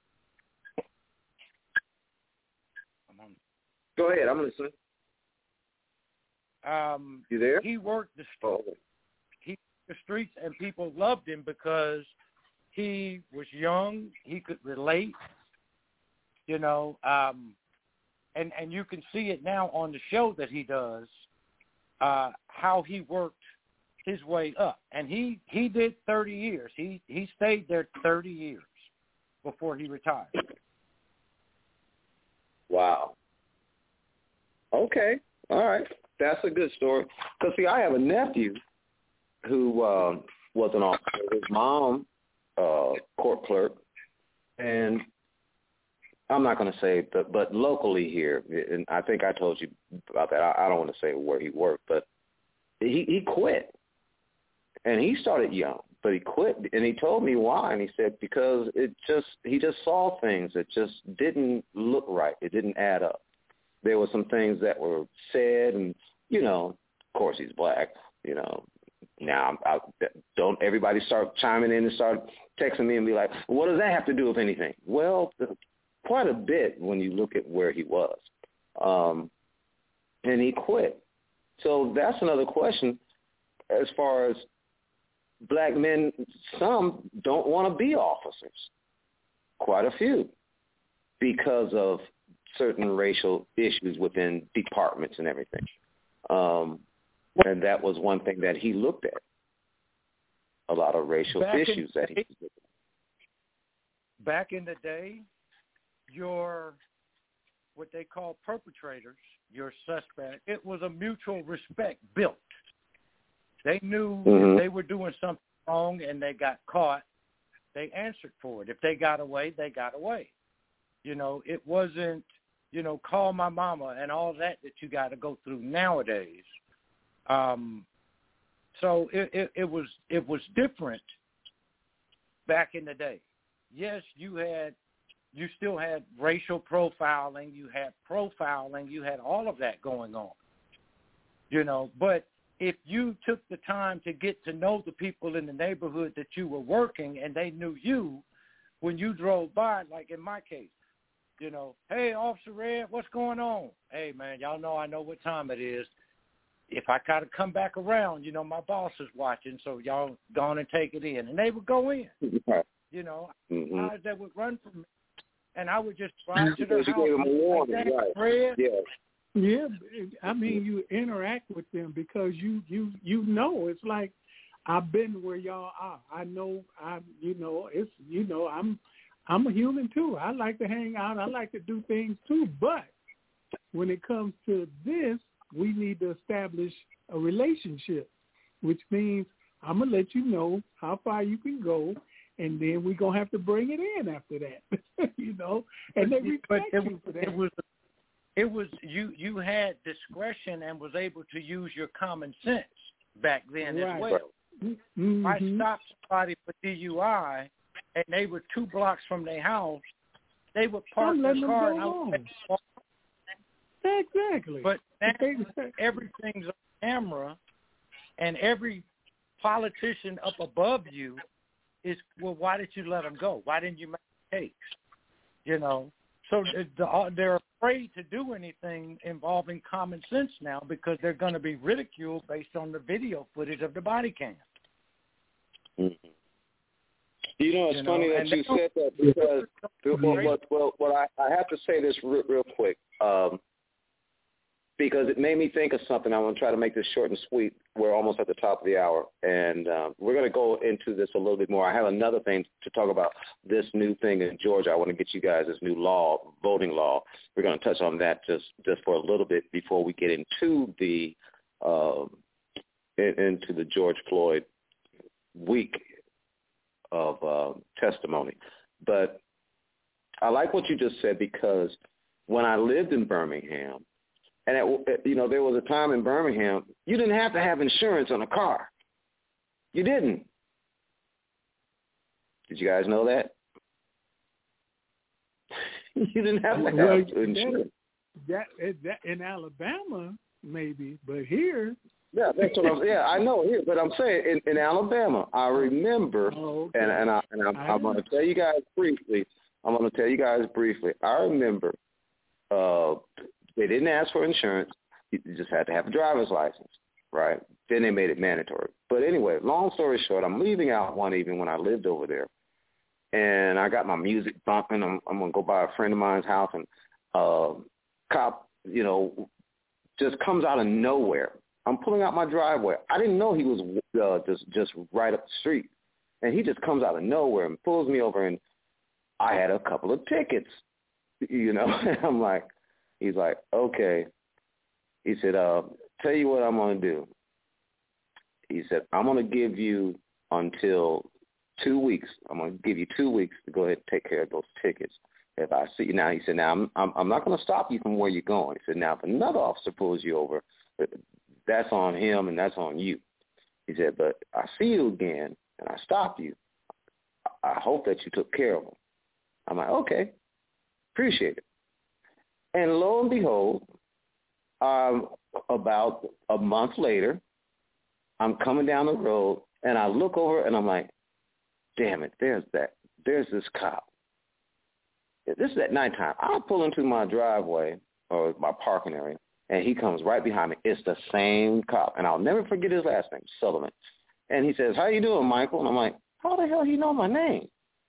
go ahead, I'm listening. You there? He worked the streets, and people loved him because he was young. He could relate, and you can see it now on the show that he does, how he worked his way up. And he did 30 years. He stayed there 30 years before he retired. Wow. Okay. All right. That's a good story. Because, see, I have a nephew who was an officer. His mom, court clerk, and I'm not going to say, but locally here, and I think I told you about that. I don't want to say where he worked, but he quit. And he started young, but he quit, and he told me why, and he said because he just saw things that just didn't look right. It didn't add up. There were some things that were said, and, of course he's black, Now, don't everybody start chiming in and start texting me and be like, what does that have to do with anything? Well, quite a bit when you look at where he was. And he quit. So that's another question as far as black men. Some don't want to be officers, quite a few, because of certain racial issues within departments and everything. And that was one thing that he looked at. a lot of racial issues that he. Back in the day, your what they call perpetrators, your suspect, it was a mutual respect built. They knew if they were doing something wrong and they got caught, they answered for it. If they got away, they got away. You know, it wasn't, you know, call my mama and all that you got to go through nowadays. So it was different back in the day. Yes, you still had racial profiling, you had profiling, you had all of that going on. You know, but if you took the time to get to know the people in the neighborhood that you were working and they knew you, when you drove by, like in my case, you know, hey, Officer Red, what's going on? Hey, man, y'all know I know what time it is. If I gotta come back around, you know, my boss is watching, so y'all go on and take it in. And they would go in. You know, guys that would run from me, and I would just drive to their house. You gave them a warning, like, right? Yeah, I mean, you interact with them because you know it's like I've been where y'all are. I know I'm a human too. I like to hang out. I like to do things too. But when it comes to this, we need to establish a relationship, which means I'm gonna let you know how far you can go, and then we're gonna have to bring it in after that. You know, and they respect you for that. It was you had discretion and was able to use your common sense back then as well. Mm-hmm. I stopped somebody for DUI, and they were 2 blocks from their house. They would park their car and I would Exactly. But now everything's on camera, and every politician up above you is, well, why did you let them go? Why didn't you make cakes? You know, so they're afraid to do anything involving common sense now because they're going to be ridiculed based on the video footage of the body cam. Mm-hmm. You know, it's funny that you said that because, I have to say this real quick. Because it made me think of something. I'm going to try to make this short and sweet. We're almost at the top of the hour, and we're going to go into this a little bit more. I have another thing to talk about, this new thing in Georgia. I want to get you guys this new law, voting law. We're going to touch on that just for a little bit before we get into the George Floyd week of testimony. But I like what you just said, because when I lived in Birmingham, and, there was a time in Birmingham, you didn't have to have insurance on a car. You didn't. Did you guys know that? You didn't have to have insurance. That in Alabama, maybe, but here. Yeah, that's what I know here, but I'm saying in Alabama, I remember, and I'm going to tell you guys briefly. I remember they didn't ask for insurance. You just had to have a driver's license, right? Then they made it mandatory. But anyway, long story short, I'm leaving out one evening when I lived over there, and I got my music bumping. I'm going to go by a friend of mine's house, and cop, just comes out of nowhere. I'm pulling out my driveway. I didn't know he was just right up the street, and he just comes out of nowhere and pulls me over, and I had a couple of tickets, and I'm like, he's like, okay. He said, tell you what I'm going to do. He said, I'm going to give you until 2 weeks. I'm going to give you 2 weeks to go ahead and take care of those tickets. If I see you now, he said, now I'm not going to stop you from where you're going. He said, now if another officer pulls you over, that's on him and that's on you. He said, but I see you again and I stop you. I hope that you took care of him. I'm like, okay, appreciate it. And lo and behold, about a month later, I'm coming down the road, and I look over, and I'm like, damn it, there's this cop. This is at nighttime. I pull into my driveway or my parking area, and he comes right behind me. It's the same cop, and I'll never forget his last name, Sullivan. And he says, how you doing, Michael? And I'm like, how the hell he know my name?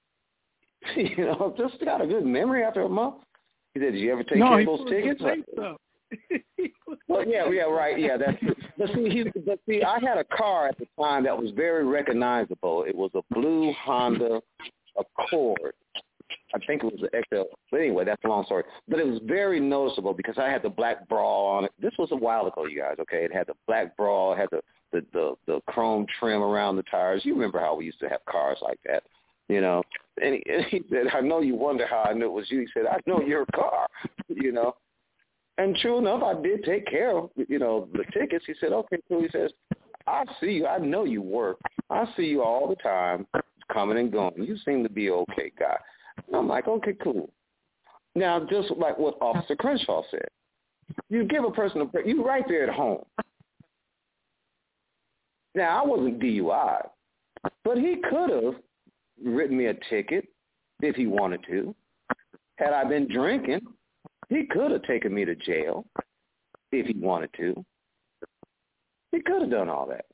Just got a good memory after a month. He said, did you ever take care of those tickets? Well, yeah, right. Yeah, that's true. But see, I had a car at the time that was very recognizable. It was a blue Honda Accord. I think it was the XL. But anyway, that's a long story. But it was very noticeable because I had the black bra on it. This was a while ago, you guys, okay? It had the black bra, it had the chrome trim around the tires. You remember how we used to have cars like that, you know? And he said, I know you wonder how I knew it was you. He said, I know your car, you know? And true enough, I did take care of, you know, the tickets. He said, okay, cool. He says, I see you. I know you work. I see you all the time coming and going. You seem to be an okay guy. And I'm like, okay, cool. Now, just like what Officer Crenshaw said, you give a person a break. You right there at home. Now, I wasn't DUI, but he could have written me a ticket if he wanted to. Had I been drinking, he could have taken me to jail if he wanted to. He could have done all that.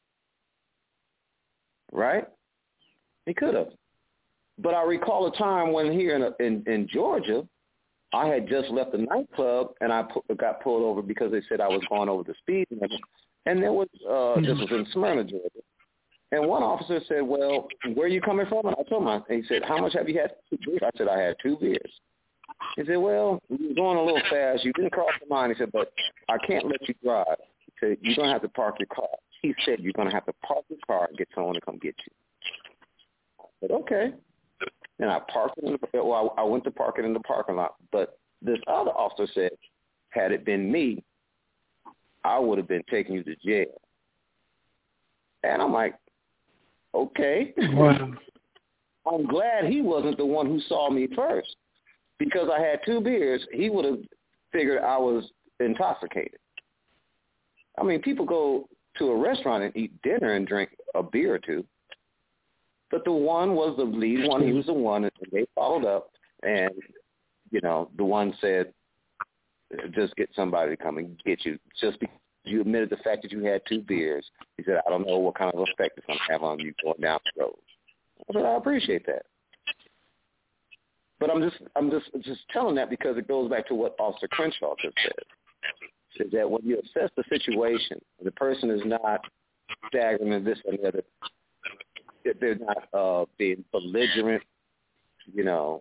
Right? He could have. But I recall a time when here in Georgia, I had just left the nightclub and I got pulled over because they said I was going over the speed limit. And there was, this was in Smyrna, Georgia. And one officer said, well, where are you coming from? And I told him, and he said, how much have you had? 2 beers. I said, I had 2 beers. He said, well, you're going a little fast. You didn't cross the line. He said, but I can't let you drive. He said, you're going to have to park your car. He said, you're going to have to park your car and get someone to come get you. I said, okay. And I parked it I went to park it in the parking lot. But this other officer said, had it been me, I would have been taking you to jail. And I'm like, okay. Wow. I'm glad he wasn't the one who saw me first. Because I had 2 beers, he would have figured I was intoxicated. I mean, people go to a restaurant and eat dinner and drink a beer or 2. But the one was the lead one. He was the one, and they followed up. And, you know, the one said, just get somebody to come and get you. Just because you admitted the fact that you had 2 beers. He said, I don't know what kind of effect it's going to have on you going down the road. I said, I appreciate that. But I'm just telling that because it goes back to what Officer Crenshaw just said, is that when you assess the situation, the person is not staggering and this and the other, they're not being belligerent, you know,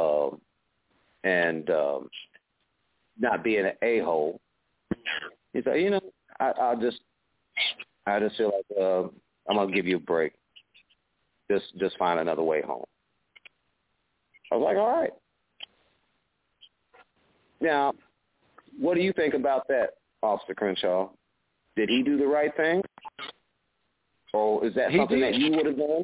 and not being an a-hole. He said, you know, I just feel like I'm gonna give you a break. Just find another way home. I was like, all right. Now, what do you think about that, Officer Crenshaw? Did he do the right thing? Or is that something that you would have done?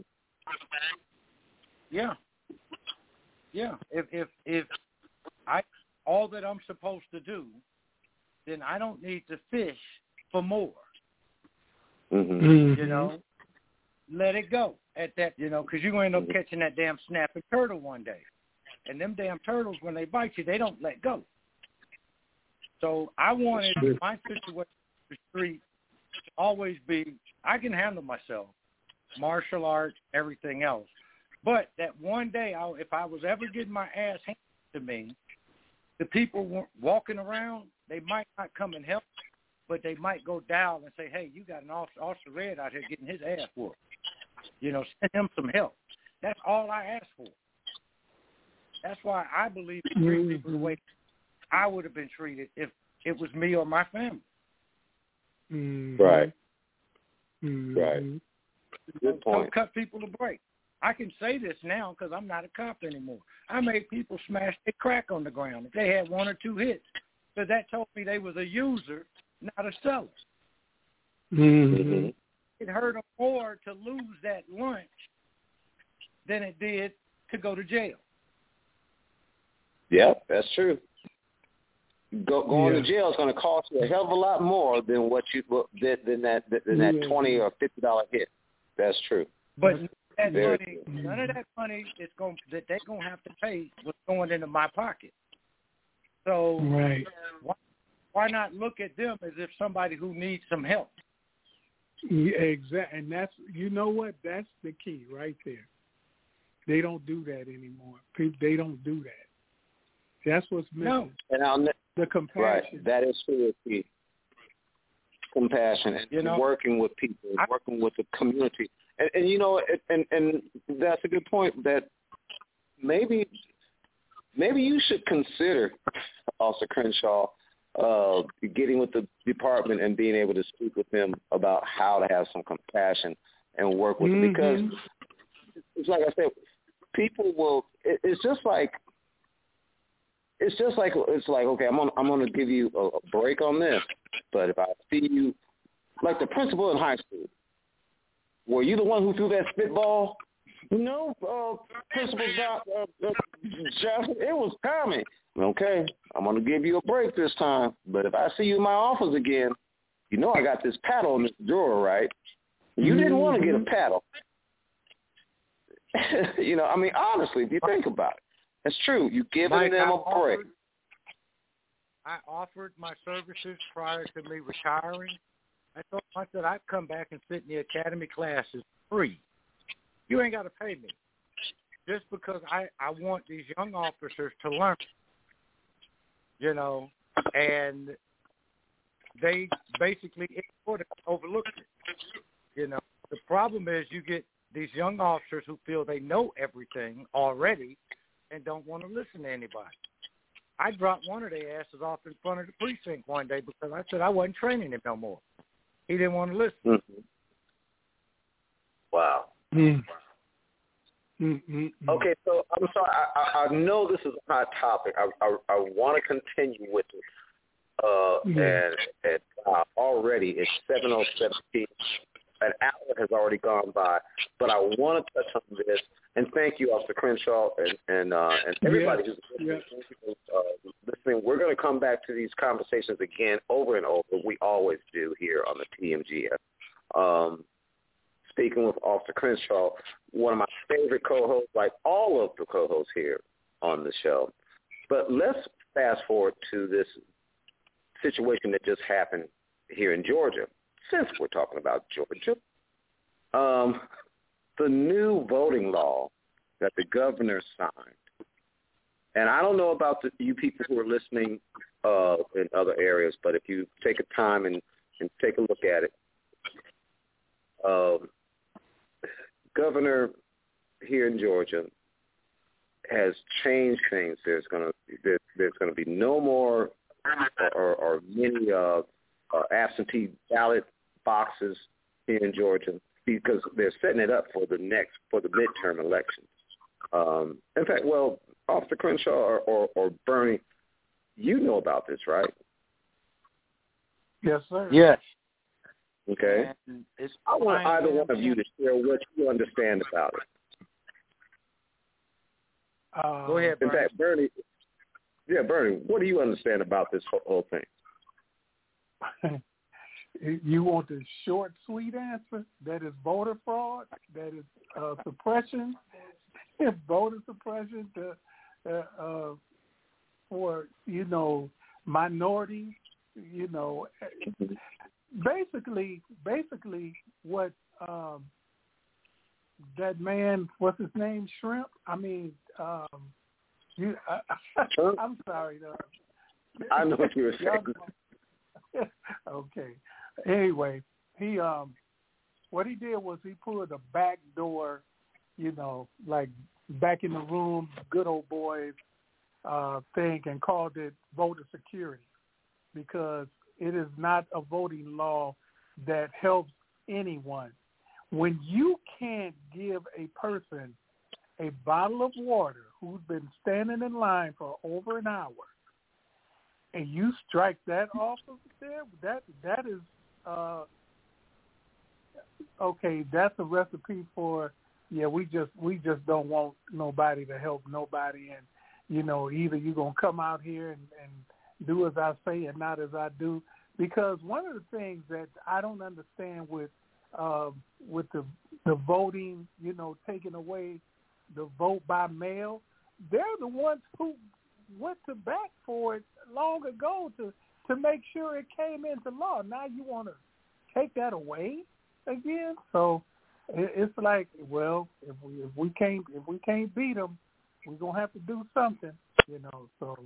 Yeah. Yeah. If I all that I'm supposed to do, then I don't need to fish for more. Mm-hmm. You know, let it go at that, you know, because you're going to end up catching that damn snapping turtle one day. And them damn turtles, when they bite you, they don't let go. So I wanted my situation on the street to always be, I can handle myself, martial arts, everything else. But that one day, if I was ever getting my ass handed to me, the people walking around, they might not come and help, but they might go down and say, hey, you got an Officer Red out here getting his ass whooped. You know, send him some help. That's all I asked for. That's why I believe in treating people the way I would have been treated if it was me or my family. Mm-hmm. Right. Mm-hmm. Right. Good point. Don't cut people a break. I can say this now because I'm not a cop anymore. I made people smash their crack on the ground if they had 1 or 2 hits. So that told me they was a user, not a seller. Mm-hmm. It hurt them more to lose that lunch than it did to go to jail. Yep, that's true. Going to jail is going to cost you a hell of a lot more than than that $20 or $50 hit. That's true. But that money, none of that money is that they're going to have to pay what's going into my pocket. So why not look at them as if somebody who needs some help? Yeah, exactly, and that's, you know what, that's the key right there. They don't do that anymore. They don't do that. That's what's missing. No. And the compassion. Right, that is true. compassion and working with people, working with the community. And you know, and that's a good point that maybe you should consider, Officer Crenshaw, getting with the department and being able to speak with them about how to have some compassion and work with them. Because it's like I said, people will. It's like, okay, I'm gonna give you a break on this, but if I see you, like the principal in high school, were you the one who threw that spitball? No, Principal Johnson, it was Tommy. Okay, I'm going to give you a break this time, but if I see you in my office again, you know I got this paddle in this drawer, right? You didn't want to get a paddle. You know, I mean, honestly, if you think about it, it's true. You're giving them a break. I offered my services prior to me retiring. I said I'd come back and sit in the academy classes free. You ain't got to pay me. Just because I want these young officers to learn, you know, and they basically overlooked it. You know, the problem is you get these young officers who feel they know everything already and don't want to listen to anybody. I dropped one of their asses off in front of the precinct one day because I said I wasn't training him no more. He didn't want to listen. Mm-hmm. Wow. Mm-hmm. Okay, so I'm sorry. I know this is a hot topic. I want to continue with it. And already it's 7:07. An hour has already gone by, but I want to touch on this. And thank you, Officer Crenshaw, and everybody who's listening. We're going to come back to these conversations again over and over. We always do here on the TMGF. Speaking with Officer Crenshaw, one of my favorite co-hosts, like all of the co-hosts here on the show. But let's fast forward to this situation that just happened here in Georgia. Since we're talking about Georgia, the new voting law that the governor signed, and I don't know about you people who are listening in other areas, but if you take a time and take a look at it, Governor here in Georgia has changed things. There's going to be no more or many absentee ballot boxes here in Georgia because they're setting it up for the midterm elections. In fact, well, Officer Crenshaw or Bernie, you know about this, right? Yes, sir. Yes. Okay. I want either one of you to share what you understand about it. Go ahead, Bernie. In fact, Bernie, what do you understand about this whole thing? You want the short, sweet answer? That is voter fraud. That is suppression. Voter suppression for minorities. Basically, what that man, what's his name, Shrimp? I mean, I'm sorry. I know what you were saying. Okay. Anyway, he what he did was he pulled a back door, like back in the room, good old boys thing, and called it voter security because it is not a voting law that helps anyone. When you can't give a person a bottle of water who's been standing in line for over an hour, and you strike that off of there, that is okay. That's a recipe for we just don't want nobody to help nobody, and either you're gonna come out here and do as I say and not as I do. Because one of the things that I don't understand with the voting, taking away the vote by mail, they're the ones who went to bat for it long ago to make sure it came into law. Now you want to take that away again? So it's like, well, if we can't beat them, we're gonna have to do something, So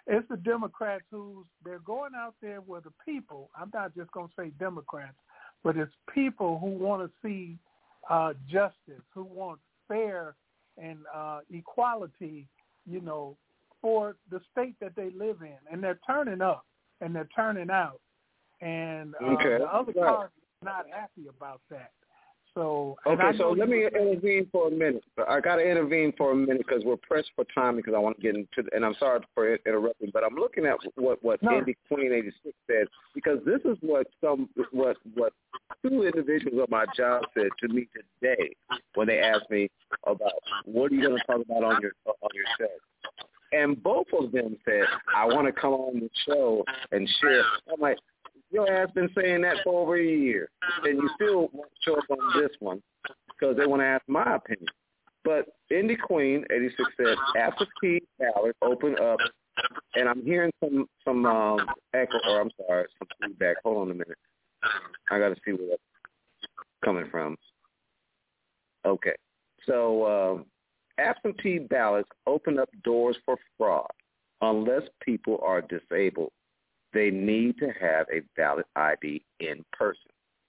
It's the Democrats they're going out there with the people. I'm not just going to say Democrats, but it's people who want to see justice, who want fair and equality, for the state that they live in. And they're turning up and they're turning out. And the other party is not happy about that. So so let me intervene for a minute. I got to intervene for a minute because we're pressed for time because I want to get into and I'm sorry for interrupting, but I'm looking at what Indy Queen 86 said because this is what two individuals on my job said to me today when they asked me about what are you going to talk about on your show. And both of them said, I want to come on the show and share. I'm like, your ass been saying that for over a year, and you still won't show up on this one because they want to ask my opinion. But Indy Queen 86 said, absentee ballot open up, and I'm hearing some echo, or I'm sorry, some feedback. Hold on a minute. I got to see where that's coming from. Okay. So absentee ballots open up doors for fraud unless people are disabled. They need to have a valid ID in person.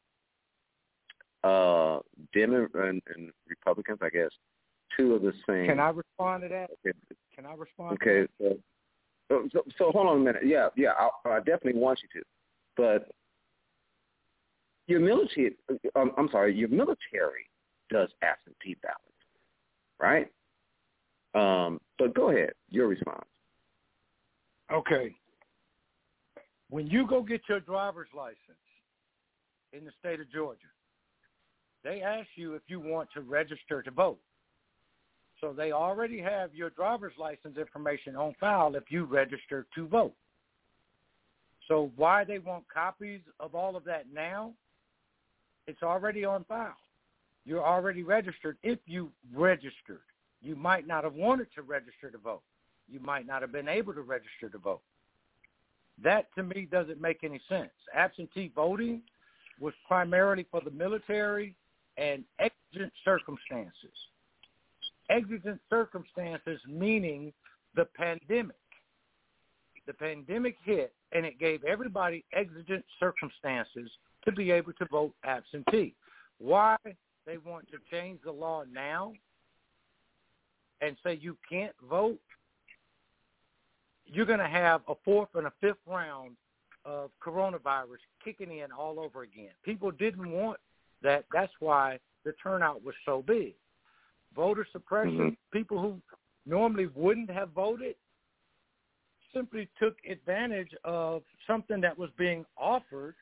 Dem and Republicans, I guess, two of the same. Can I respond to that? Okay. Can I respond? Okay, to that? So hold on a minute. Yeah, I definitely want you to, but your military, your military does absentee ballots, right? But go ahead, your response. Okay. When you go get your driver's license in the state of Georgia, they ask you if you want to register to vote. So they already have your driver's license information on file if you register to vote. So why they want copies of all of that now? It's already on file. You're already registered if you registered. You might not have wanted to register to vote. You might not have been able to register to vote. That, to me, doesn't make any sense. Absentee voting was primarily for the military and exigent circumstances. Exigent circumstances meaning the pandemic. The pandemic hit, and it gave everybody exigent circumstances to be able to vote absentee. Why they want to change the law now and say you can't vote, you're going to have a fourth and a fifth round of coronavirus kicking in all over again. People didn't want that. That's why the turnout was so big. Voter suppression, people who normally wouldn't have voted simply took advantage of something that was being offered.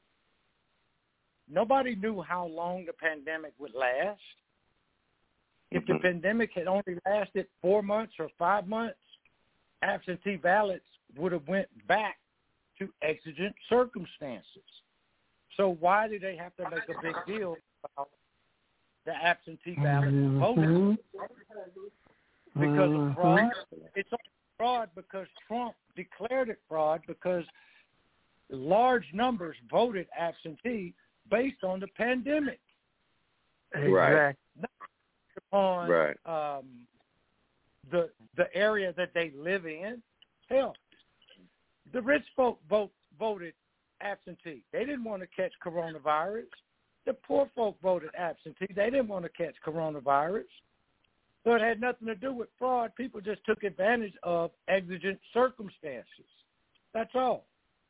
Nobody knew how long the pandemic would last. If the pandemic had only lasted 4 months or 5 months, absentee ballots would have went back to exigent circumstances. So why do they have to make a big deal about the absentee ballot voting? Because of fraud? It's fraud because Trump declared it fraud because large numbers voted absentee based on the pandemic. Right. Not on the area that they live in. Hell, the rich folk voted absentee. They didn't want to catch coronavirus. The poor folk voted absentee. They didn't want to catch coronavirus. So it had nothing to do with fraud. People just took advantage of exigent circumstances. That's all.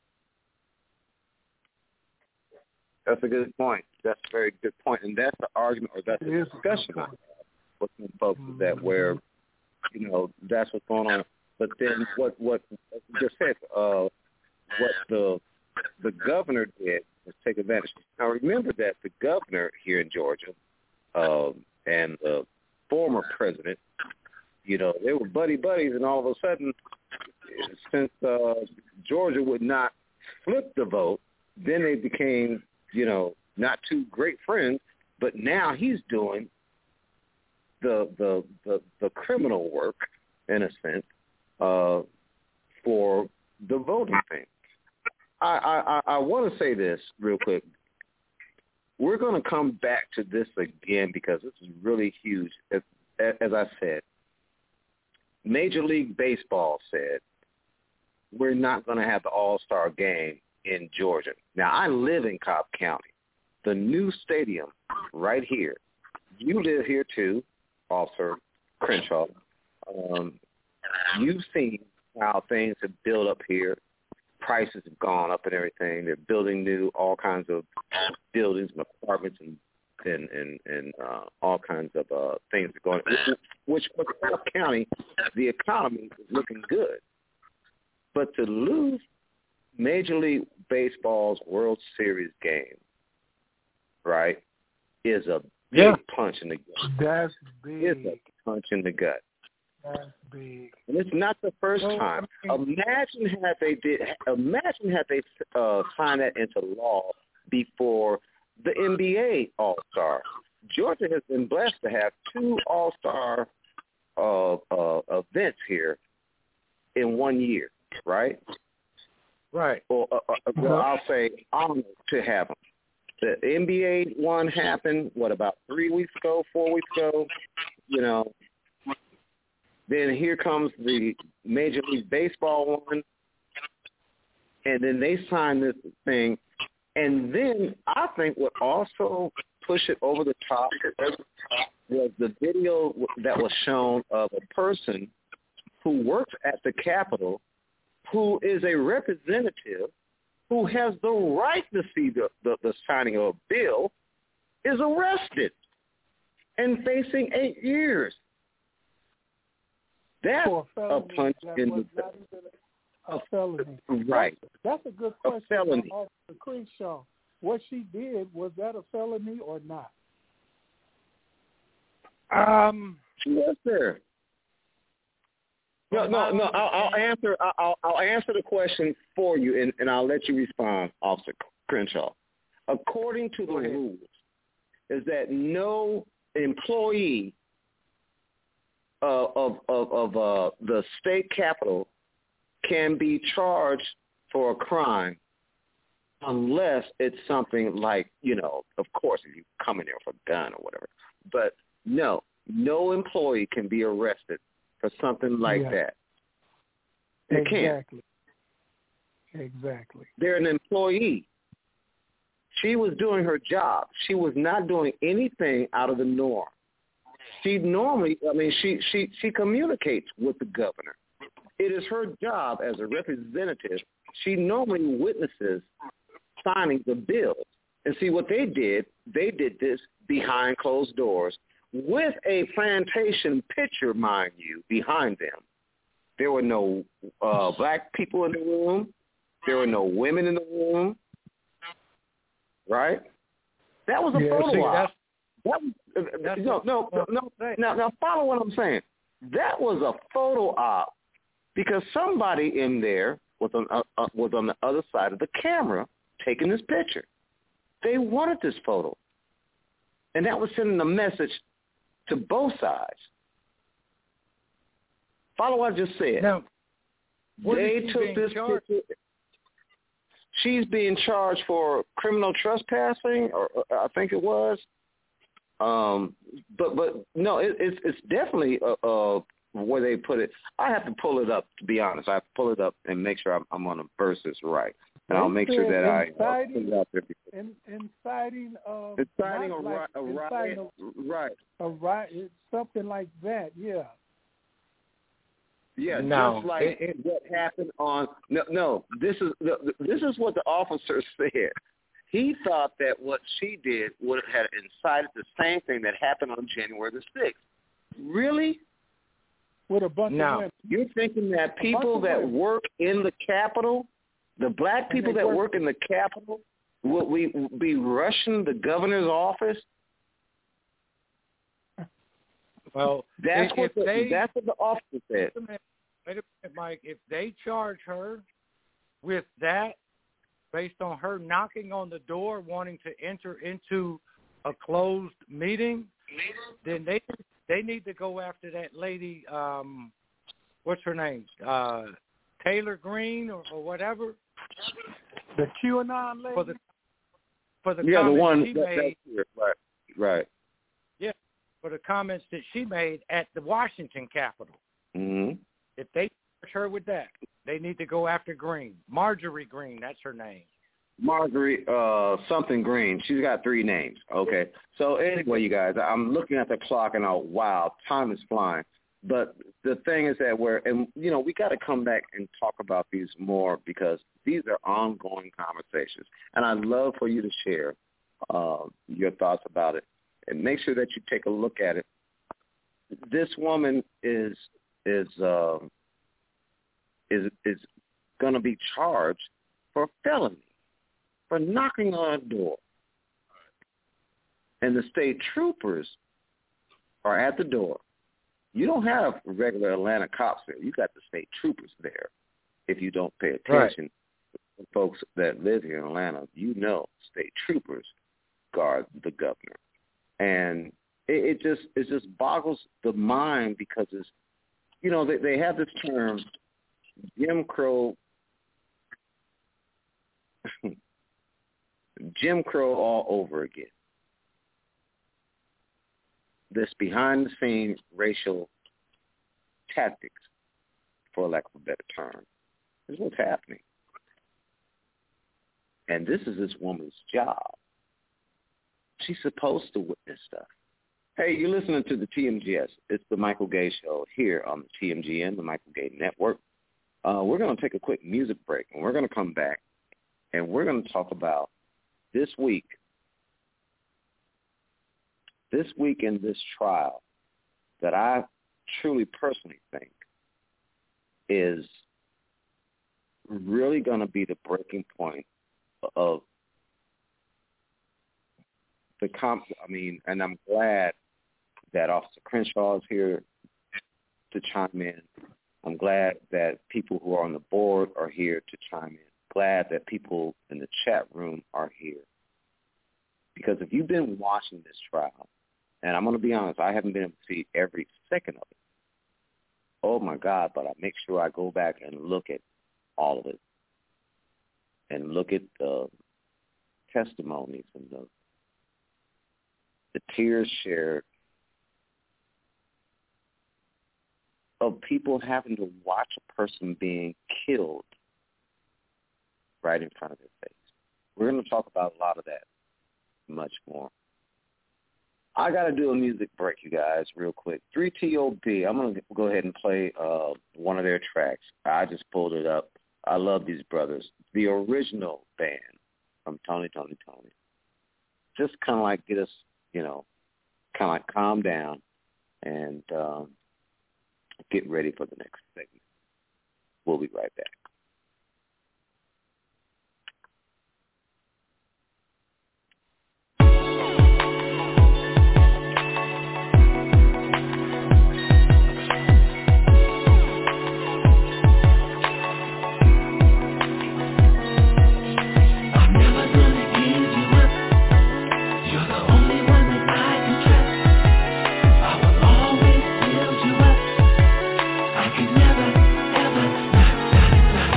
That's a good point. That's a very good point. And that's the argument, or that's the discussion I have with some folks is that where, that's what's going on. But then what just said, what the governor did was take advantage. Now remember that the governor here in Georgia and the former president, they were buddies, and all of a sudden, since Georgia would not flip the vote, then they became, not two great friends. But now he's doing the criminal work, in a sense, for the voting thing. I want to say this real quick. We're going to come back to this again because this is really huge. As I said, Major League Baseball said we're not going to have the All-Star game in Georgia. Now, I live in Cobb County. The new stadium right here, you live here too, Officer Crenshaw. You've seen how things have built up here. Prices have gone up and everything. They're building new, all kinds of buildings and apartments and all kinds of things are going on, which for Cobb County, the economy is looking good. But to lose Major League Baseball's World Series game, right, is a big punch in the gut. That's big. It's a punch in the gut. That's big. And it's not the first time. Imagine had they signed that into law before the NBA All-Star. Georgia has been blessed to have 2 All-Star events here in 1 year, right? Right. Well, I'll say honored to have them. The NBA one happened, about 3 weeks ago, 4 weeks ago, Then here comes the Major League Baseball one, and then they signed this thing. And then I think what also pushed it over the top was the video that was shown of a person who works at the Capitol, who is a representative, who has the right to see the signing of a bill, is arrested and facing 8 years. That's a punch in the gut. A felony. Right. That's a good question. A felony. From Officer Crenshaw. What she did, was that a felony or not? She was there. No. I'll answer. I'll answer the question for you, and I'll let you respond, Officer Crenshaw. According to the rules, is that no employee of the state capitol can be charged for a crime unless it's something like, of course, if you come in there with a gun or whatever. But no employee can be arrested for something like that. They can't. Exactly. They're an employee. She was doing her job. She was not doing anything out of the norm. She normally, she communicates with the governor. It is her job as a representative. She normally witnesses signing the bills. And see what they did this behind closed doors with a plantation picture, mind you, behind them. There were no black people in the room. There were no women in the room. Right? That was a photo op. Now follow what I'm saying. That was a photo op because somebody in there was on the other side of the camera taking this picture. They wanted this photo, and that was sending a message to both sides. Follow what I just said. Now, they took this picture. She's being charged for criminal trespassing, or I think it was. But no, it's definitely where they put it. I have to pull it up, to be honest. I have to pull it up and make sure I'm on the verses right, and I'll make sure that I put it up. Inciting a riot, right? A riot, something like that. Yeah. Yeah, just like what happened on. No. This is what the officer said. He thought that what she did would have incited the same thing that happened on January the 6th. Really? With a bunch of women. You're thinking that people that work in the Capitol, the black people that work in the Capitol, will we be rushing the governor's office? Well, that's what the officer said. Wait a minute, Mike. If they charge her with that, based on her knocking on the door, wanting to enter into a closed meeting, then they need to go after that lady. What's her name? Taylor Greene or whatever. The QAnon lady. For the the one she made. Right. Yeah, for the comments that she made at the Washington Capitol. Mm-hmm. If they charge her with that, They need to go after Green. Marjorie Green, that's her name. Marjorie something Green. She's got 3 names. Okay. So anyway, you guys, I'm looking at the clock and wow, time is flying. But the thing is that we got to come back and talk about these more because these are ongoing conversations. And I'd love for you to share your thoughts about it and make sure that you take a look at it. This woman is going to be charged for felony, for knocking on a door. And the state troopers are at the door. You don't have regular Atlanta cops there. You got the state troopers there. If you don't pay attention, to folks that live here in Atlanta, state troopers guard the governor. And it just boggles the mind because it's, they have this term, Jim Crow all over again. This behind-the-scenes racial tactics, for lack of a better term, is what's happening. And this is this woman's job. She's supposed to witness stuff. Hey, you're listening to the TMGS. It's the Michael Gay Show here on the TMGN, the Michael Gay Network. We're going to take a quick music break, and we're going to come back, and we're going to talk about this week in this trial that I truly personally think is really going to be the breaking point of and I'm glad that Officer Crenshaw is here to chime in. I'm glad that people who are on the board are here to chime in. Glad that people in the chat room are here. Because if you've been watching this trial, and I'm going to be honest, I haven't been able to see every second of it. Oh, my God, but I make sure I go back and look at all of it and look at the testimonies and the tears shared of people having to watch a person being killed right in front of their face. We're going to talk about a lot of that, much more. I got to do a music break, you guys, real quick. 3TOB, I'm going to go ahead and play one of their tracks. I just pulled it up. I love these brothers. The original band from Tony. Just kind of like get us, kind of like calm down and get ready for the next segment. We'll be right back. Never, ever, not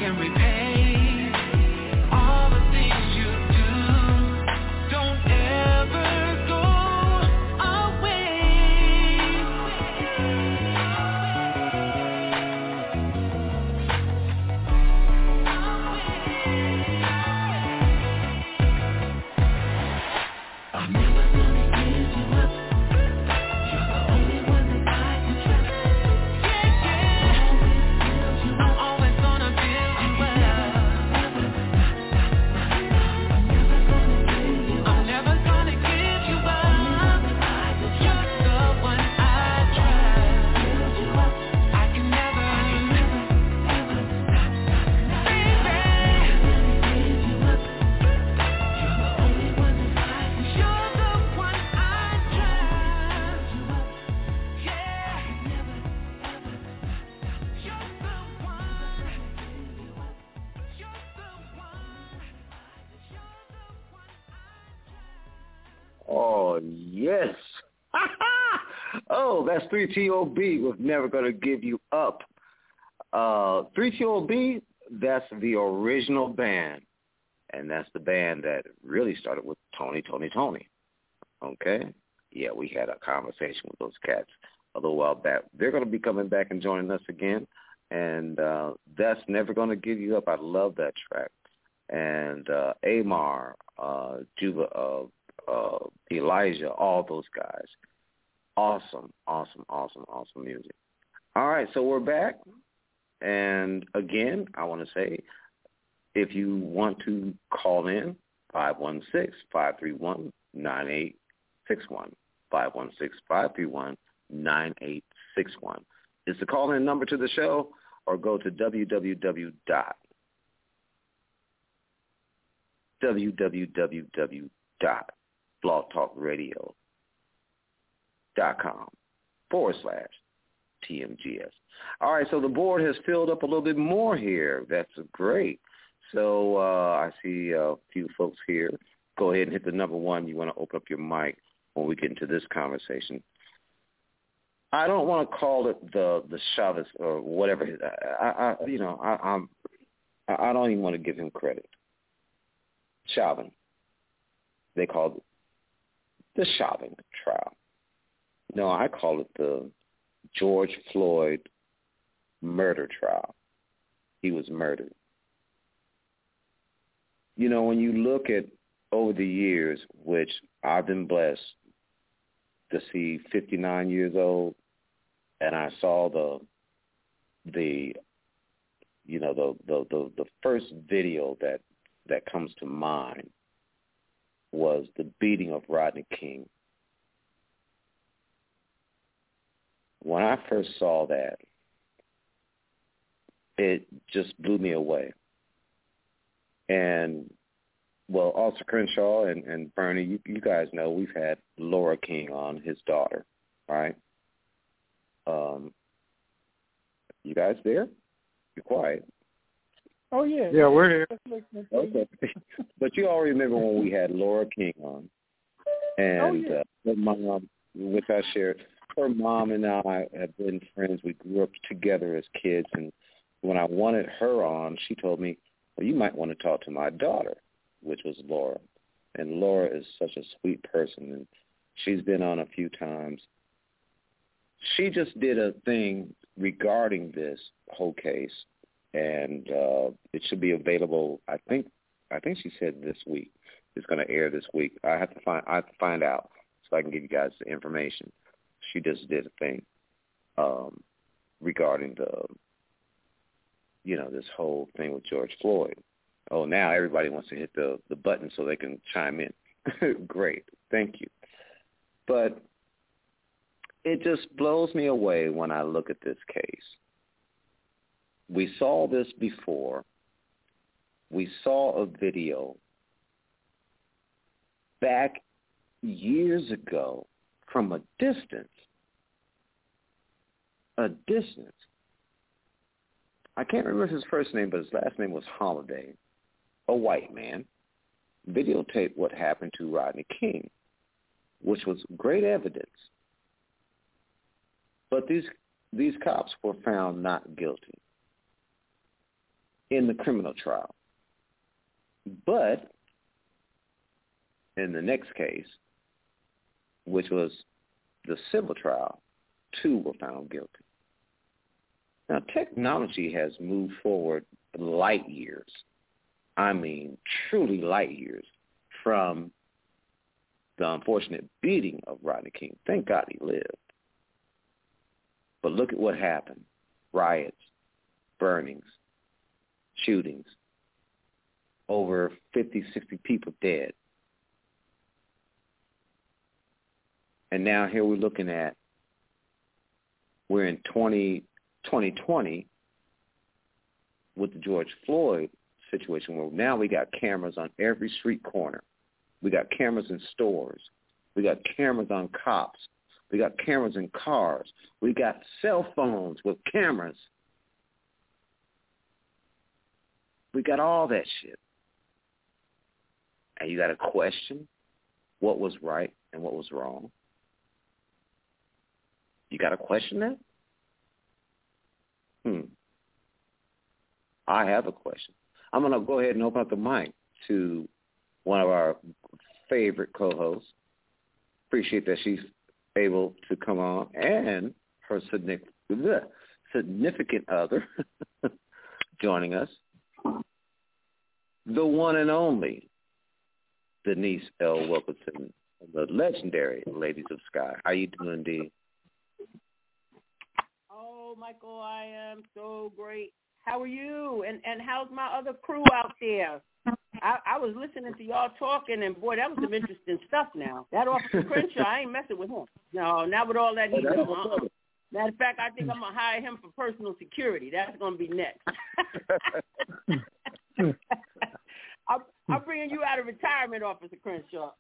can repay all the things you do. Don't ever go Yes. Oh, that's 3TOB with Never Gonna Give You Up. 3TOB, that's the original band. And that's the band that really started with Tony. Okay? Yeah, we had a conversation with those cats a little while back. They're going to be coming back and joining us again. And that's Never Gonna Give You Up. I love that track. And Amar, Juba, Elijah, all those guys. Awesome music. All right, so we're back. And again, I want to say, if you want to call in, 516-531-9861, 516-531-9861 is the call-in number to the show, or go to www.blogtalkradio.com/TMGS. All right, so the board has filled up a little bit more here. That's great. So I see a few folks here. Go ahead and hit the number one. You want to open up your mic when we get into this conversation. I don't want to call it the Chavez or whatever. I don't even want to give him credit. Chauvin. They called it the Chauvin trial. No, I call it the George Floyd murder trial. He was murdered. You know, when you look at over the years, which I've been blessed to see 59 years old, and I saw the first video that comes to mind was the beating of Rodney King. When I first saw that, it just blew me away. And, well, Officer Crenshaw and Bernie, you guys know we've had Laura King on, his daughter, right? You guys there? You're quiet. Oh, yeah. Yeah, we're here. Okay. But you all remember when we had Laura King on, and her mom, which I shared, her mom and I have been friends. We grew up together as kids, and when I wanted her on, she told me, well, you might want to talk to my daughter, which was Laura. And Laura is such a sweet person, and she's been on a few times. She just did a thing regarding this whole case, and it should be available, I think she said this week. It's going to air this week. I have to find out so I can give you guys the information. She just did a thing regarding this whole thing with George Floyd. Oh, now everybody wants to hit the button so they can chime in. Great. Thank you. But it just blows me away when I look at this case. We saw this before. We saw a video back years ago from a distance. I can't remember his first name, but his last name was Holiday, a white man, videotaped what happened to Rodney King, which was great evidence. But these cops were found not guilty. in the criminal trial. But in the next case, which was the civil trial, 2 were found guilty. Now, technology has moved forward light years. I mean, truly light years from the unfortunate beating of Rodney King. Thank God he lived. But look at what happened. Riots, burnings, shootings, over 50, 60 people dead. And now here we're looking at, we're in 2020 with the George Floyd situation where now we got cameras on every street corner. We got cameras in stores. We got cameras on cops. We got cameras in cars. We got cell phones with cameras. We got all that shit. And you got to question what was right and what was wrong. You got to question that? I have a question. I'm going to go ahead and open up the mic to one of our favorite co-hosts. Appreciate that she's able to come on, and her significant other joining us, the one and only Denise L. Wilkinson, the legendary Ladies of Sky. How you doing, Dee? Oh, Michael, I am so great. How are you? And how's my other crew out there? I was listening to y'all talking, and boy, that was some interesting stuff now. That Officer Crenshaw, I ain't messing with him. No, not with all that he does. Matter of fact, I think I'm going to hire him for personal security. That's going to be next. I'm bringing you out of retirement, Officer Crenshaw.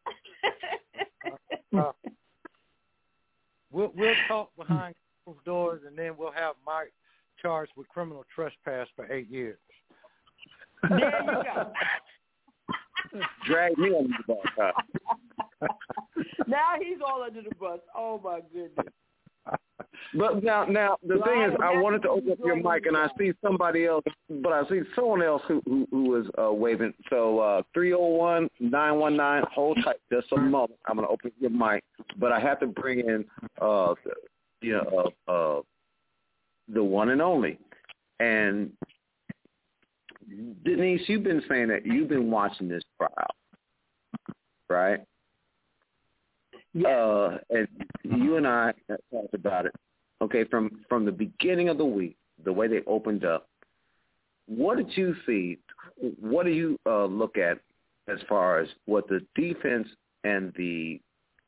We'll talk behind closed doors, and then we'll have Mike charged with criminal trespass for 8 years. There you go. Drag me under the bus. Now he's all under the bus. Oh, my goodness. But now the thing is, I wanted to open up your mic, and I see somebody else, but I see someone else who is waving. So 301-919, hold tight just a moment. I'm going to open your mic, but I have to bring in the one and only. And Denise, you've been saying that you've been watching this trial, right? Yeah. And you and I talked about it. Okay, from the beginning of the week, the way they opened up, what did you see? What do you look at as far as what the defense and the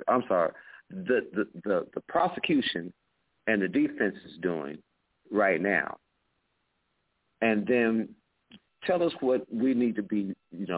prosecution and the defense is doing right now? And then tell us what we need to be,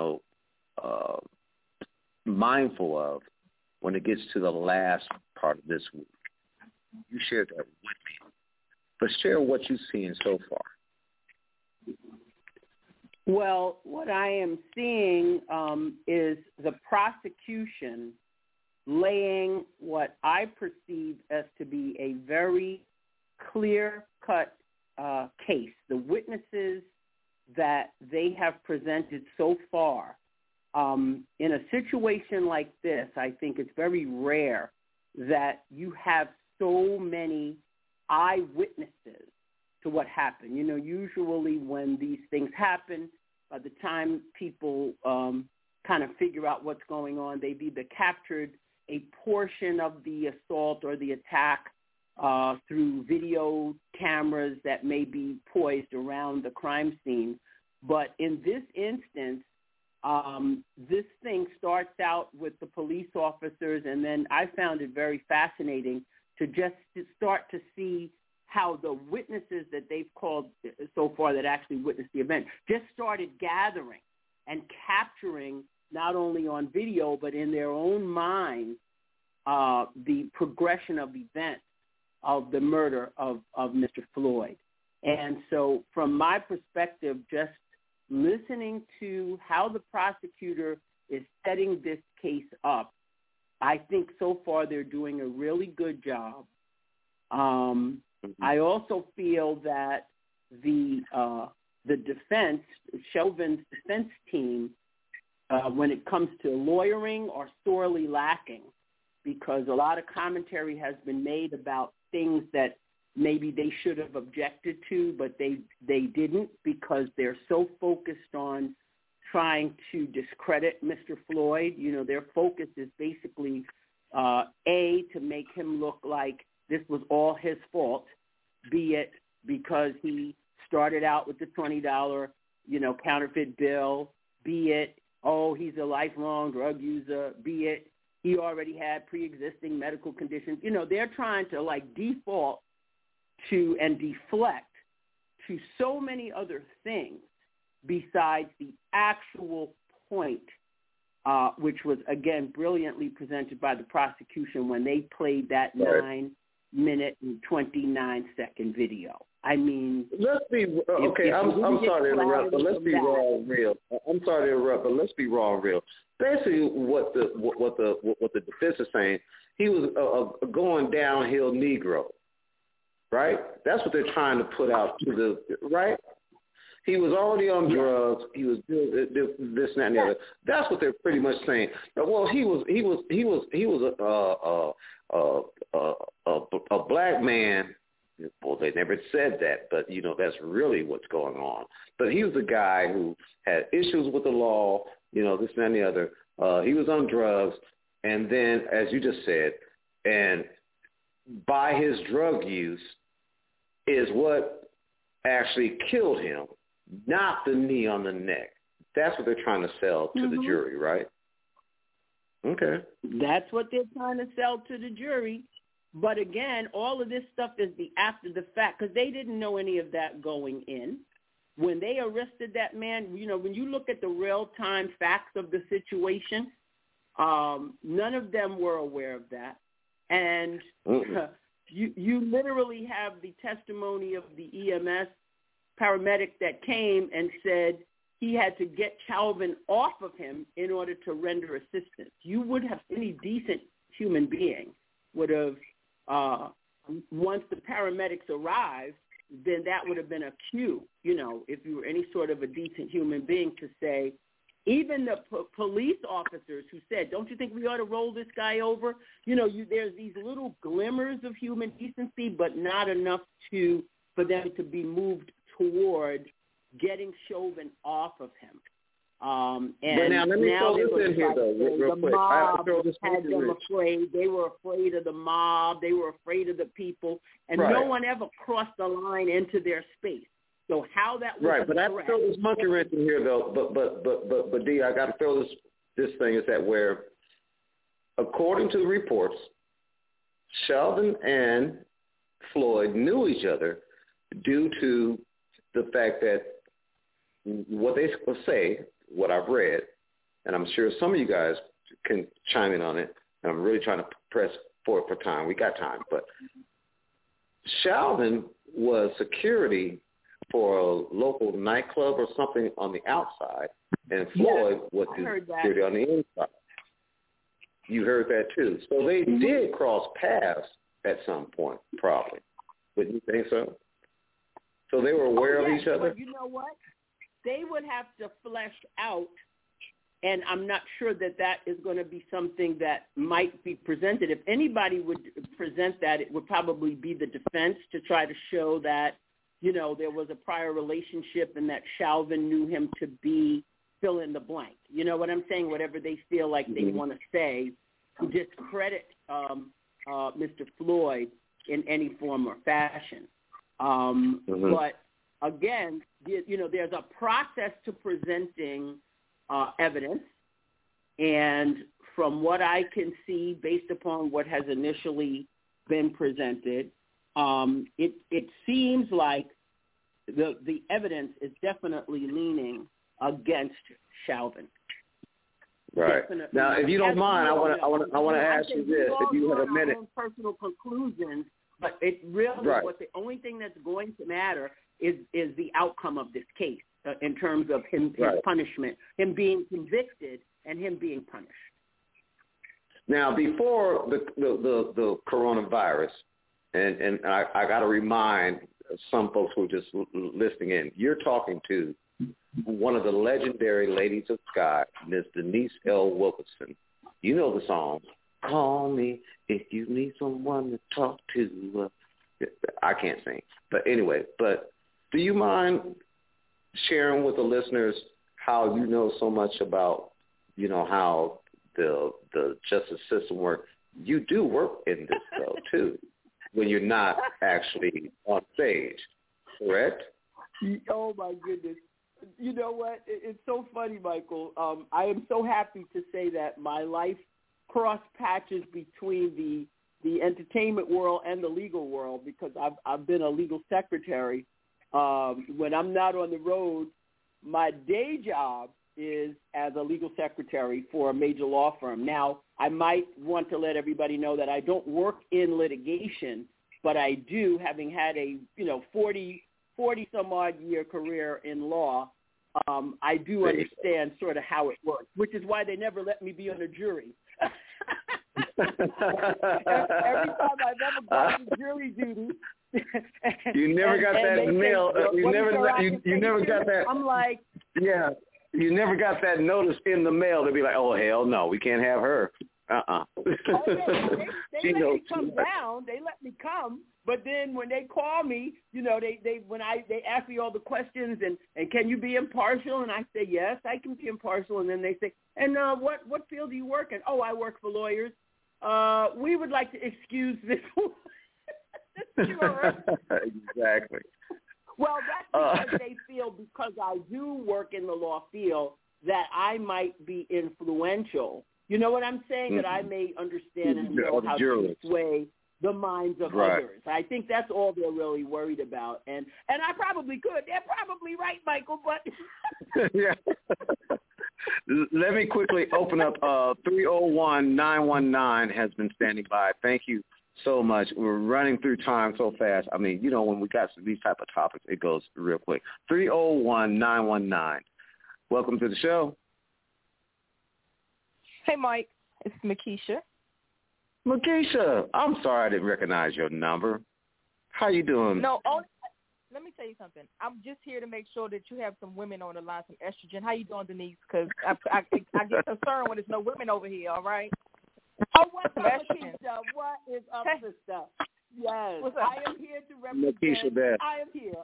mindful of when it gets to the last part of this week. You shared that with me. But share what you've seen so far. Well, what I am seeing is the prosecution laying what I perceive as to be a very clear-cut case. The witnesses that they have presented so far, in a situation like this, I think it's very rare that you have so many eyewitnesses to what happened. Usually when these things happen, by the time people kind of figure out what's going on, they've either captured a portion of the assault or the attack through video cameras that may be poised around the crime scene. But in this instance, this thing starts out with the police officers, and then I found it very fascinating to start to see how the witnesses that they've called so far that actually witnessed the event just started gathering and capturing not only on video but in their own minds the progression of events of the murder of Mr. Floyd. And so from my perspective, just listening to how the prosecutor is setting this case up, I think so far they're doing a really good job. I also feel that the the defense, Chauvin's defense team, when it comes to lawyering, are sorely lacking, because a lot of commentary has been made about things that maybe they should have objected to, but they didn't, because they're so focused on trying to discredit Mr. Floyd. You know, their focus is basically, to make him look like this was all his fault, be it because he started out with the $20, counterfeit bill, be it, he's a lifelong drug user, be it he already had pre-existing medical conditions. You know, they're trying to default to and deflect to so many other things besides the actual point, which was, again, brilliantly presented by the prosecution when they played that 9-minute and 29-second video. I mean, let's be okay. I'm sorry to interrupt, but let's be raw and real. I'm sorry to interrupt, but let's be raw and real. Basically, what the defense is saying, he was a going downhill Negro, right? That's what they're trying to put out to the right. He was already on drugs. He was doing this and that and the other. That's what they're pretty much saying. Well, he was a black man. Well, they never said that, but, that's really what's going on. But he was a guy who had issues with the law, this and the other. He was on drugs. And then, as you just said, and by his drug use is what actually killed him, not the knee on the neck. That's what they're trying to sell to the jury, right? Okay. That's what they're trying to sell to the jury. But again, all of this stuff is the after the fact, because they didn't know any of that going in. When they arrested that man, when you look at the real-time facts of the situation, none of them were aware of that. And you literally have the testimony of the EMS paramedic that came and said he had to get Chauvin off of him in order to render assistance. You would have, any decent human being would have, once the paramedics arrived, then that would have been a cue, if you were any sort of a decent human being, to say, even the police officers who said, don't you think we ought to roll this guy over? There's these little glimmers of human decency, but not enough for them to be moved toward getting Chauvin off of him. But now let me throw this in here, though, real quick. The mob had them afraid. They were afraid of the mob. They were afraid of the people. And no one ever crossed the line into their space. So how that was right, but I have to throw this monkey wrench in here, though. But D, I got to throw this thing, is that where, according to the reports, Chauvin and Floyd knew each other due to the fact that what they say, what I've read, and I'm sure some of you guys can chime in on it, and I'm really trying to press for time. We got time. But Chauvin was security for a local nightclub or something on the outside, and Floyd was security on the inside. You heard that too. So they did cross paths at some point, probably. Wouldn't you think so? So they were aware of each other? But you know what? They would have to flesh out, and I'm not sure that is going to be something that might be presented. If anybody would present that, it would probably be the defense, to try to show that, there was a prior relationship and that Chauvin knew him to be fill in the blank. You know what I'm saying? Whatever they feel like they want to say to discredit Mr. Floyd in any form or fashion. But again, there's a process to presenting evidence, and from what I can see, based upon what has initially been presented, it seems like the evidence is definitely leaning against Chauvin. Right. Definitely. Now, if you don't mind, I want to ask you this. If you have a minute. Personal conclusions, but it really what the only thing that's going to matter is the outcome of this case in terms of his punishment, him being convicted and him being punished. Now, before the coronavirus, and I got to remind some folks who are just listening in, you're talking to one of the legendary ladies of Sky, Miss Denise L. Wilkerson. You know the song, Call Me If You Need Someone to Talk to. I can't sing. But anyway, do you mind sharing with the listeners how you know so much about, how the justice system works? You do work in this, though, too, when you're not actually on stage, correct? Oh, my goodness. You know what? It's so funny, Michael. I am so happy to say that my life cross patches between the entertainment world and the legal world, because I've been a legal secretary. When I'm not on the road, my day job is as a legal secretary for a major law firm. Now, I might want to let everybody know that I don't work in litigation, but I do, having had a 40 some odd year career in law. I do understand sort of how it works, which is why they never let me be on a jury. Every time I've ever gone to jury duty, you never got that nail. You never got that. I'm like, yeah, you never got that notice in the mail to be like, oh hell no, we can't have her. Oh, yeah, they let me come down. They let me come. But then when they call me, they ask me all the questions and can you be impartial? And I say, yes, I can be impartial. And then they say, and what field do you work in? Oh, I work for lawyers. We would like to excuse this. Exactly. Well, that's because they feel, because I do work in the law field, that I might be influential. You know what I'm saying? That I may understand and know how to sway the minds of others. I think that's all they're really worried about. And I probably could. They're probably right, Michael, but... Yeah. Let me quickly open up 301-919 has been standing by. Thank you so much. We're running through time so fast. I mean, when we got these type of topics, it goes real quick. 301-919. Welcome to the show. Hey, Mike. It's Makisha. Makisha, I'm sorry I didn't recognize your number. How you doing? No, let me tell you something. I'm just here to make sure that you have some women on the line, some estrogen. How you doing, Denise? Because I get concerned when there's no women over here, all right? Oh, what's up, Makisha? What is up, sister? Yes, I am here to represent. Makisha Best. I am here.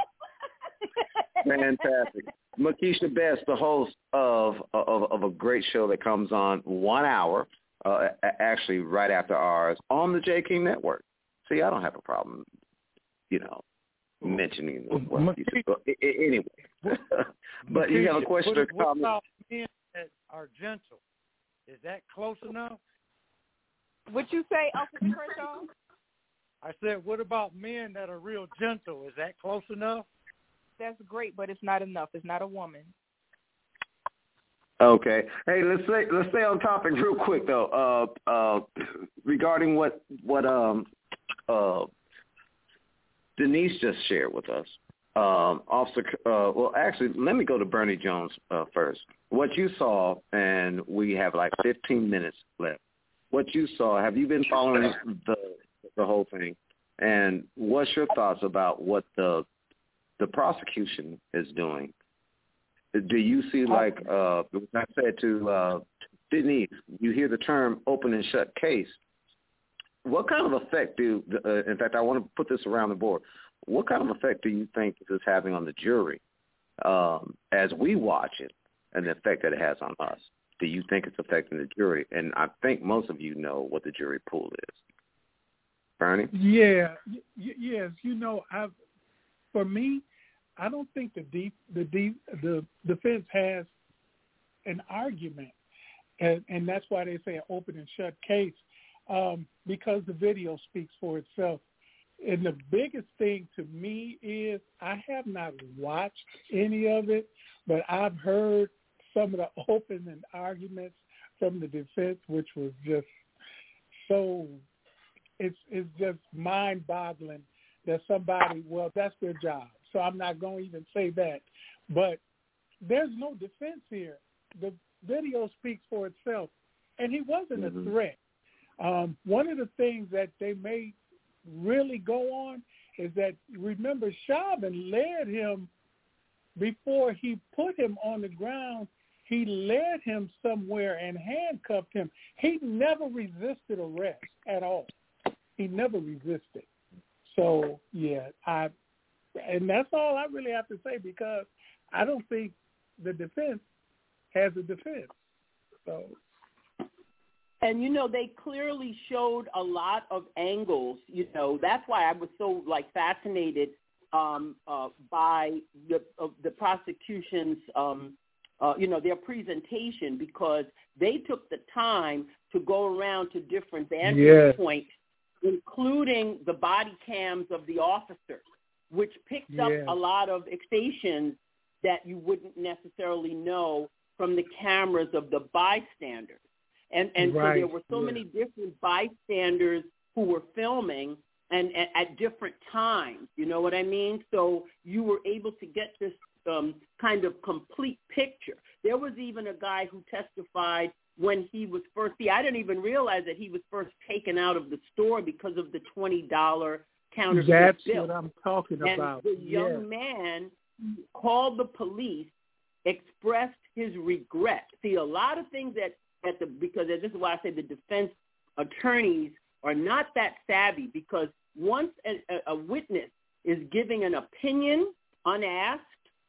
Fantastic. Makisha Best, the host of a great show that comes on 1 hour, actually right after ours, on the J. King Network. See, I don't have a problem, mentioning what you said. Anyway. But you have a question or comment? What about men that are gentle? Is that close enough? What'd you say, Officer Crenshaw? I said, what about men that are real gentle? Is that close enough? That's great, but it's not enough. It's not a woman. Okay. Hey, let's stay on topic real quick though. Regarding what Denise just shared with us. Officer, well, actually, let me go to Bernie Jones first. What you saw, and we have like 15 minutes left. What you saw, have you been following the whole thing? And what's your thoughts about what the prosecution is doing? Do you see, like I said to Denise, you hear the term open and shut case. What kind of effect in fact, I want to put this around the board. What kind of effect do you think this is having on the jury as we watch it and the effect that it has on us? Do you think it's affecting the jury? And I think most of you know what the jury pool is. Bernie? Yeah. Yes. For me, I don't think the defense has an argument, and that's why they say an open and shut case, because the video speaks for itself. And the biggest thing to me is I have not watched any of it, but I've heard some of the opening arguments from the defense, which was just so it's just mind-boggling that somebody, well, that's their job. So I'm not going to even say that. But there's no defense here. The video speaks for itself. And he wasn't a threat. One of the things that they may really go on is that, remember, Chauvin led him before he put him on the ground. He led him somewhere and handcuffed him. He never resisted arrest at all. He never resisted. So, yeah, and that's all I really have to say, because I don't think the defense has a defense. So, and, they clearly showed a lot of angles. That's why I was so, fascinated by the prosecution's, their presentation, because they took the time to go around to different vantage points, including the body cams of the officers, which picked up a lot of fixations that you wouldn't necessarily know from the cameras of the bystanders. And so there were so many different bystanders who were filming and at different times, you know what I mean? So you were able to get this kind of complete picture. There was even a guy who testified when he was first, I didn't even realize that he was first taken out of the store because of the $20 counterfeit bill. That's what I'm talking about. And the young man called the police, expressed his regret. See, a lot of things because this is why I say the defense attorneys are not that savvy, because once a witness is giving an opinion unasked,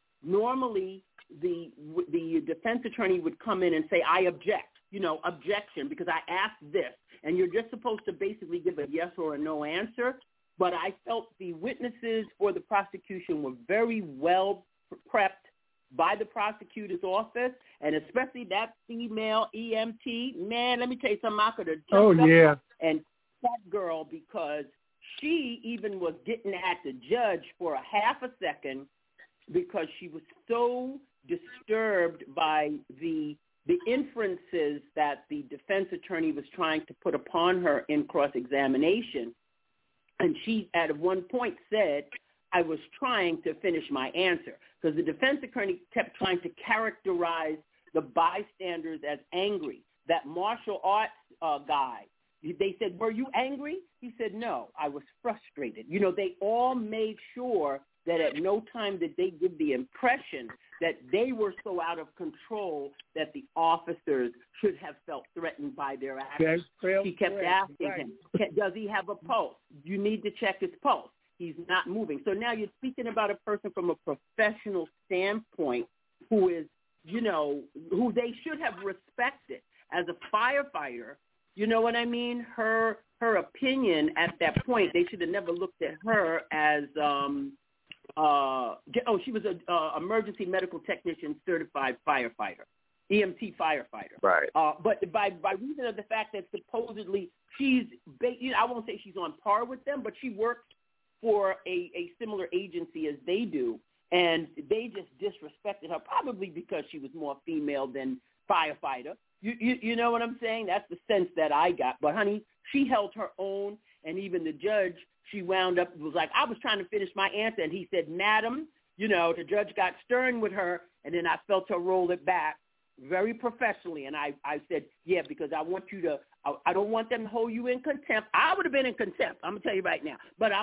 normally the defense attorney would come in and say, I object, objection, because I asked this. And you're just supposed to basically give a yes or a no answer. But I felt the witnesses for the prosecution were very well prepped by the prosecutor's office, and especially that female EMT. Man, let me tell you something. I could have jumped up and that girl, because she even was getting at the judge for a half a second, because she was so disturbed by the inferences that the defense attorney was trying to put upon her in cross-examination. And she, at one point, said, I was trying to finish my answer, because the defense attorney kept trying to characterize the bystanders as angry. That martial arts guy, they said, were you angry? He said, no, I was frustrated. They all made sure that at no time did they give the impression that they were so out of control that the officers should have felt threatened by their actions. He kept asking him, does he have a pulse? You need to check his pulse. He's not moving. So now you're speaking about a person from a professional standpoint who is, who they should have respected as a firefighter. You know what I mean? Her opinion at that point, they should have never looked at her as she was an emergency medical technician certified firefighter, EMT firefighter. Right. But by reason of the fact that supposedly she's, I won't say she's on par with them, but she works for a similar agency as they do, and they just disrespected her, probably because she was more female than firefighter. You know what I'm saying? That's the sense that I got. But, honey, she held her own, and even the judge, she wound up, was like, I was trying to finish my answer, and he said, madam, the judge got stern with her, and then I felt her roll it back very professionally, and I said, yeah, because I want you to, I don't want them to hold you in contempt. I would have been in contempt, I'm going to tell you right now, but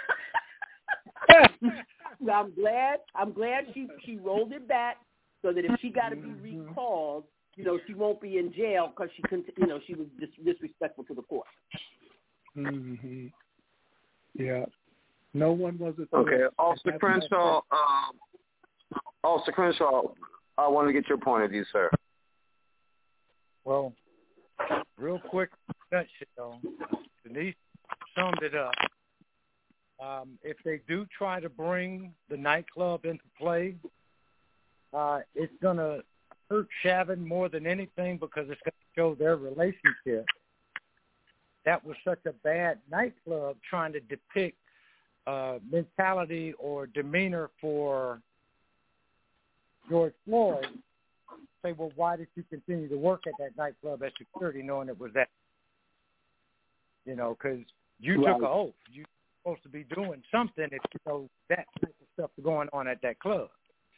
I'm glad she rolled it back, so that if she got to be recalled, she won't be in jail because she was disrespectful to the court. Mm-hmm. Yeah. No one was at the Okay, Officer Crenshaw. Officer Crenshaw, I want to get your point of view, sir. Well, real quick, nutshell, Denise summed it up. If they do try to bring the nightclub into play, it's going to hurt Chauvin more than anything, because it's going to show their relationship. That was such a bad nightclub, trying to depict mentality or demeanor for George Floyd. Say, well, why did you continue to work at that nightclub as security, knowing it was that? Because you took an oath. You're supposed to be doing something if that type of stuff going on at that club.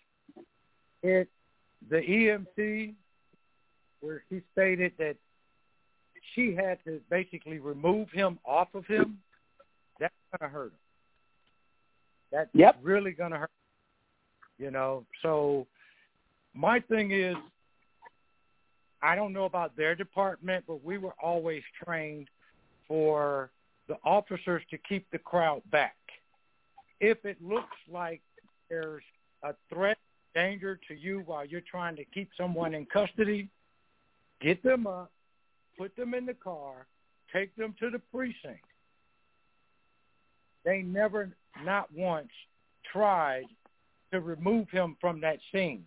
The EMT, where he stated that she had to basically remove him off of him, that's going to hurt him. That's Yep. really going to hurt. So my thing is, I don't know about their department, but we were always trained for the officers to keep the crowd back. If it looks like there's a threat, danger to you while you're trying to keep someone in custody, get them up, put them in the car, take them to the precinct. They never, not once, tried to remove him from that scene.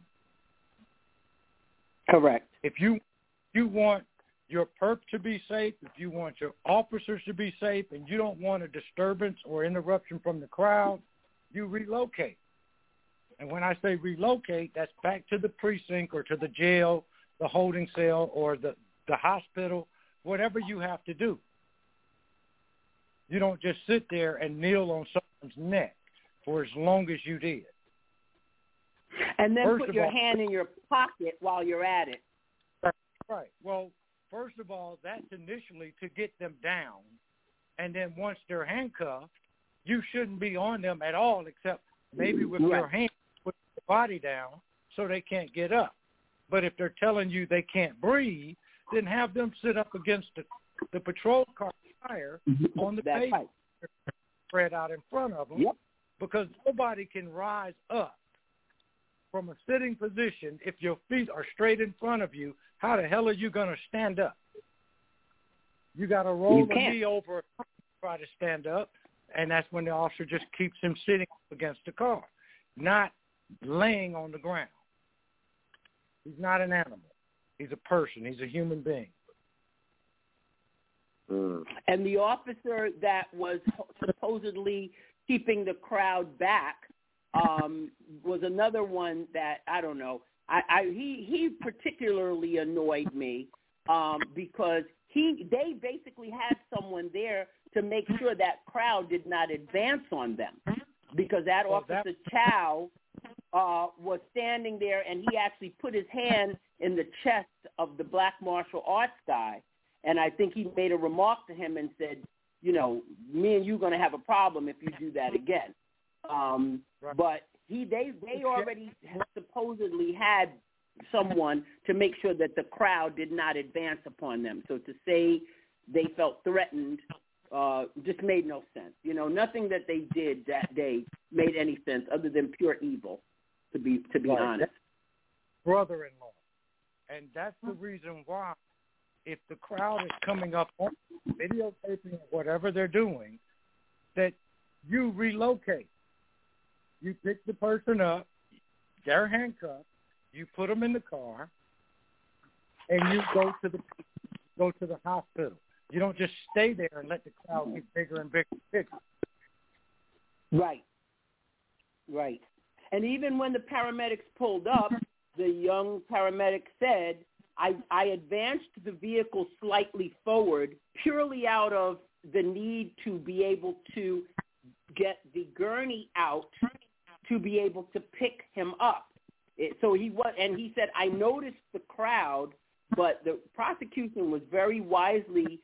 Correct. If you want your perp to be safe, if you want your officers to be safe, and you don't want a disturbance or interruption from the crowd, you relocate. And when I say relocate, that's back to the precinct or to the jail, the holding cell, or the hospital, whatever you have to do. You don't just sit there and kneel on someone's neck for as long as you did. And then First put of your all, hand in your pocket while you're at it. Right. Well, first of all, that's initially to get them down. And then once they're handcuffed, you shouldn't be on them at all except maybe with your hand, put the body down so they can't get up. But if they're telling you they can't breathe, then have them sit up against the patrol car tire on the pavement, spread out in front of them, because nobody can rise up from a sitting position if your feet are straight in front of you. How the hell are you going to stand up? You got to roll the knee over, try to stand up, and that's when the officer just keeps him sitting against the car, not laying on the ground. He's not an animal. He's a person. He's a human being. And the officer that was supposedly keeping the crowd back was another one that, I don't know, he particularly annoyed me because they basically had someone there to make sure that crowd did not advance on them, because that Officer Chow was standing there, and he actually put his hand in the chest of the black martial arts guy, and I think he made a remark to him and said, me and you going to have a problem if you do that again. But they already supposedly had someone to make sure that the crowd did not advance upon them. So to say they felt threatened just made no sense. Nothing that they did that day made any sense other than pure evil, to be honest. Brother-in-law. And that's the reason why, if the crowd is coming up on videotaping or whatever they're doing, that you relocate. You pick the person up, they're handcuffed, you put them in the car, and you go to the hospital. You don't just stay there and let the crowd get bigger and bigger and bigger. Right. And even when the paramedics pulled up, the young paramedic said, I advanced the vehicle slightly forward purely out of the need to be able to get the gurney out to be able to pick him up. So he said, I noticed the crowd, but the prosecution was very wisely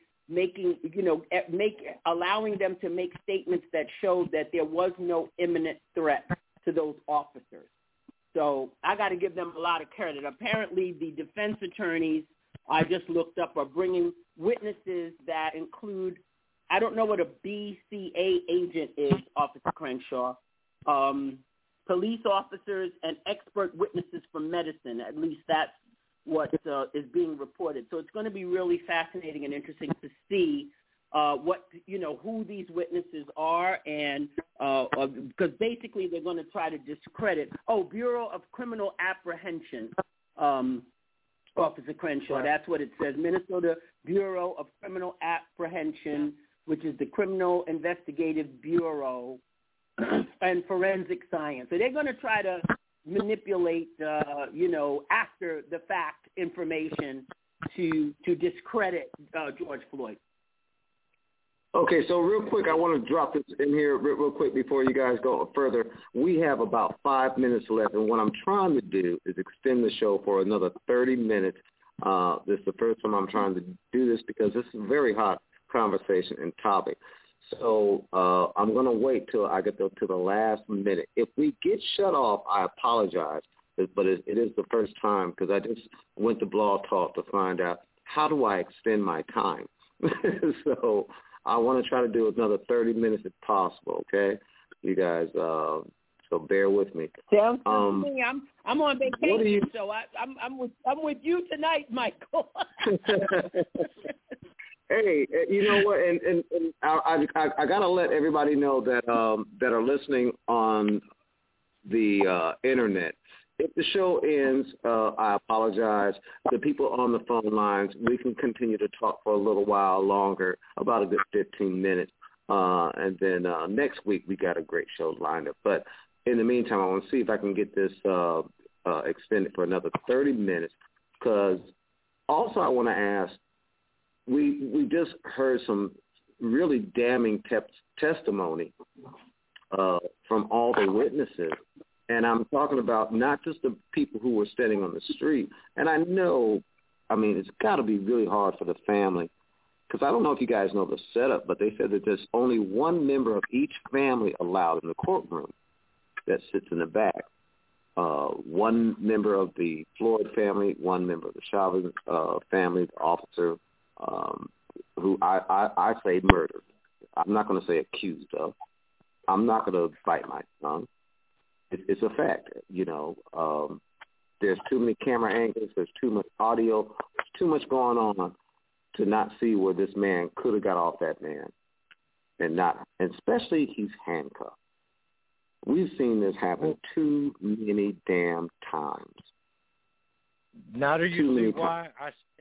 allowing them to make statements that showed that there was no imminent threat to those officers. So I got to give them a lot of credit. Apparently, the defense attorneys, I just looked up, are bringing witnesses that include, I don't know what a BCA agent is, Officer Crenshaw, police officers and expert witnesses from medicine. At least that's what is being reported. So it's going to be really fascinating and interesting to see who these witnesses are, and because basically they're going to try to discredit. Bureau of Criminal Apprehension, Officer Crenshaw. Right. That's what it says. Minnesota Bureau of Criminal Apprehension, which is the Criminal Investigative Bureau and Forensic Science. So they're going to try to manipulate, after the fact information to discredit George Floyd. Okay, so real quick, I want to drop this in here real quick before you guys go further. We have about 5 minutes left, and what I'm trying to do is extend the show for another 30 minutes. This is the first time I'm trying to do this because this is a very hot conversation and topic. So I'm going to wait till I get to the last minute. If we get shut off, I apologize, but it is the first time because I just went to Blog Talk to find out how do I extend my time. So I want to try to do another 30 minutes if possible, okay? You guys, so bear with me. Sounds good to me. I'm on vacation, so I'm with you tonight, Michael. Hey, you know what? And I gotta let everybody know that that are listening on the internet. If the show ends, I apologize. The people on the phone lines, we can continue to talk for a little while longer, about a good 15 minutes, and then next week we got a great show lined up. But in the meantime, I want to see if I can get this extended for another 30 minutes. Because also I want to ask. We just heard some really damning testimony from all the witnesses. And I'm talking about not just the people who were standing on the street. And I know, it's got to be really hard for the family because I don't know if you guys know the setup, but they said that there's only one member of each family allowed in the courtroom that sits in the back. One member of the Floyd family, one member of the Chauvin family, the officer, who I say murdered. I'm not going to say accused of. I'm not going to bite my tongue. It's a fact, There's too many camera angles. There's too much audio. There's too much going on to not see where this man could have got off that man, and especially he's handcuffed. We've seen this happen too many damn times. Now do you see why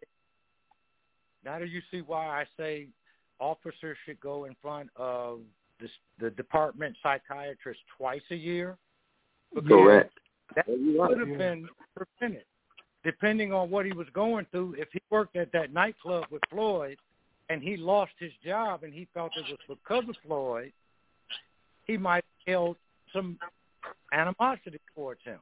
I say officers should go in front of the department psychiatrist twice a year? Because correct. That could have been prevented, depending on what he was going through. If he worked at that nightclub with Floyd and he lost his job and he felt it was because of Floyd, he might have held some animosity towards him.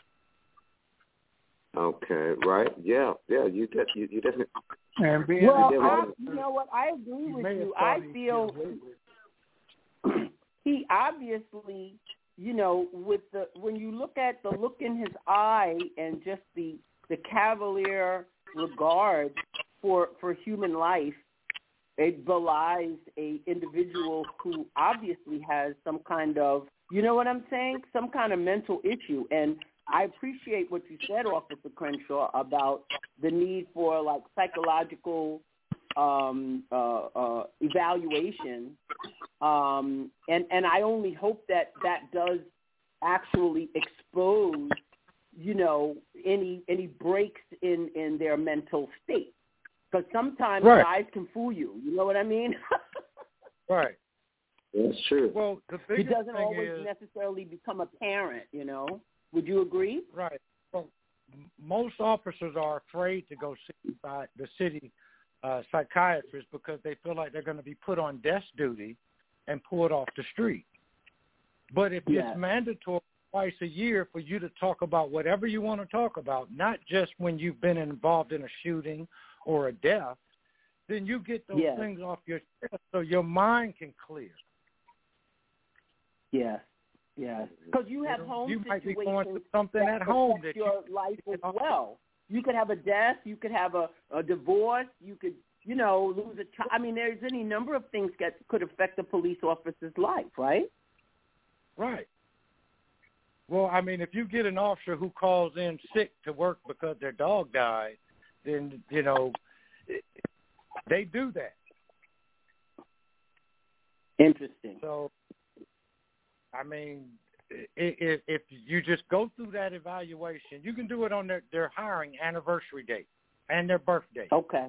Okay, right. Yeah, you definitely. And you know what? I agree with you. I feel he obviously, when you look at the look in his eye and just the cavalier regard for human life, it belies a individual who obviously has some kind of, some kind of mental issue. And I appreciate what you said, Officer Crenshaw, about the need for psychological evaluation, and I only hope that does actually expose, any breaks in their mental state, because sometimes guys can fool you. You know what I mean? Right. That's true. Well, the biggest he doesn't thing always necessarily become a parent. Would you agree? Right. Well, most officers are afraid to go see the city psychiatrist because they feel like they're going to be put on desk duty and pulled off the street. But if it's mandatory twice a year for you to talk about whatever you want to talk about, not just when you've been involved in a shooting or a death, then you get those things off your chest so your mind can clear. Yes. Yes, because you have home you situations might be going through something that at home that your life as well. You could have a death, you could have a divorce, you could, lose a child. There's any number of things that could affect a police officer's life, right? Right. Well, if you get an officer who calls in sick to work because their dog died, then, they do that. Interesting. So, if you just go through that evaluation, you can do it on their hiring anniversary date and their birthday. Okay.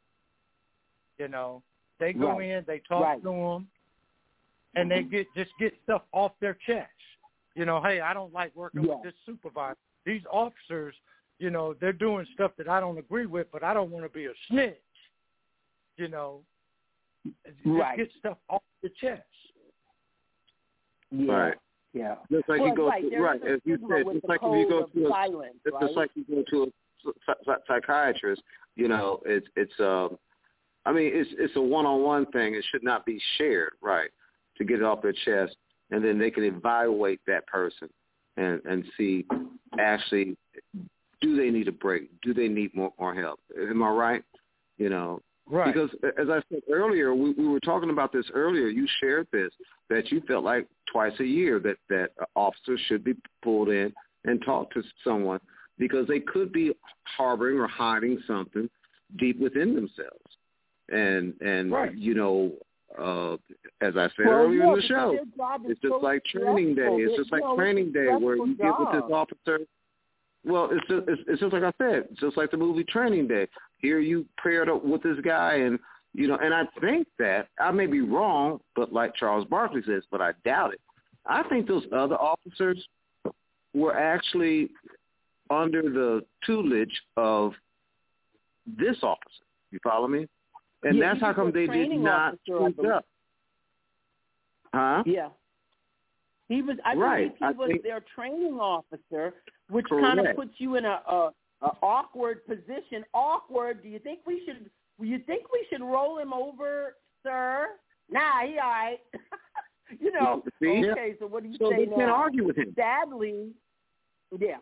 They go in, they talk to them, and they get stuff off their chest. Hey, I don't like working with this supervisor. These officers, they're doing stuff that I don't agree with, but I don't want to be a snitch. Just get stuff off the chest. Yeah. Right. Yeah. Just like you go to, as you said, just like if you go to just like you go to a psychiatrist, it's I mean, it's a one-on-one thing. It should not be shared, right, to get it off their chest, and then they can evaluate that person and see actually, do they need a break? Do they need more help? Am I right? You know, right. Because as I said earlier, we were talking about this earlier. You shared this, that you felt like twice a year that officers should be pulled in and talk to someone because they could be harboring or hiding something deep within themselves. And right. you know, as I said earlier in the show, it's just like training day. It's just like training day where you get with this officer. Well, it's just like I said. It's just like the movie Training Day. Here you paired up with this guy, and you know, and I think that I may be wrong, but like Charles Barkley says, but I doubt it. I think those other officers were actually under the tutelage of this officer. You follow me? And that's how come they did not speak up. Huh? Yeah. He was. I believe he was their training officer, which kind of puts you in a awkward position. Awkward. Do you think we should roll him over, sir? Nah, he all right. You know. See? Okay. So what do you say now? So they can't argue with him. Sadly, yeah.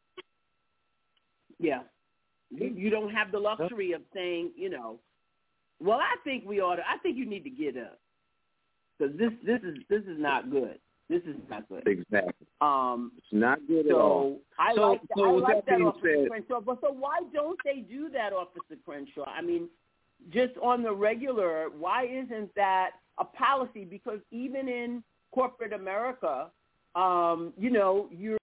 Yeah. You don't have the luxury of saying, you know, well, I think we ought to. I think you need to get up because this is not good. This is not good. Exactly. It's not good at all. I like that, Officer Crenshaw. But so why don't they do that, Officer Crenshaw? I mean, just on the regular, why isn't that a policy? Because even in corporate America, you know, you're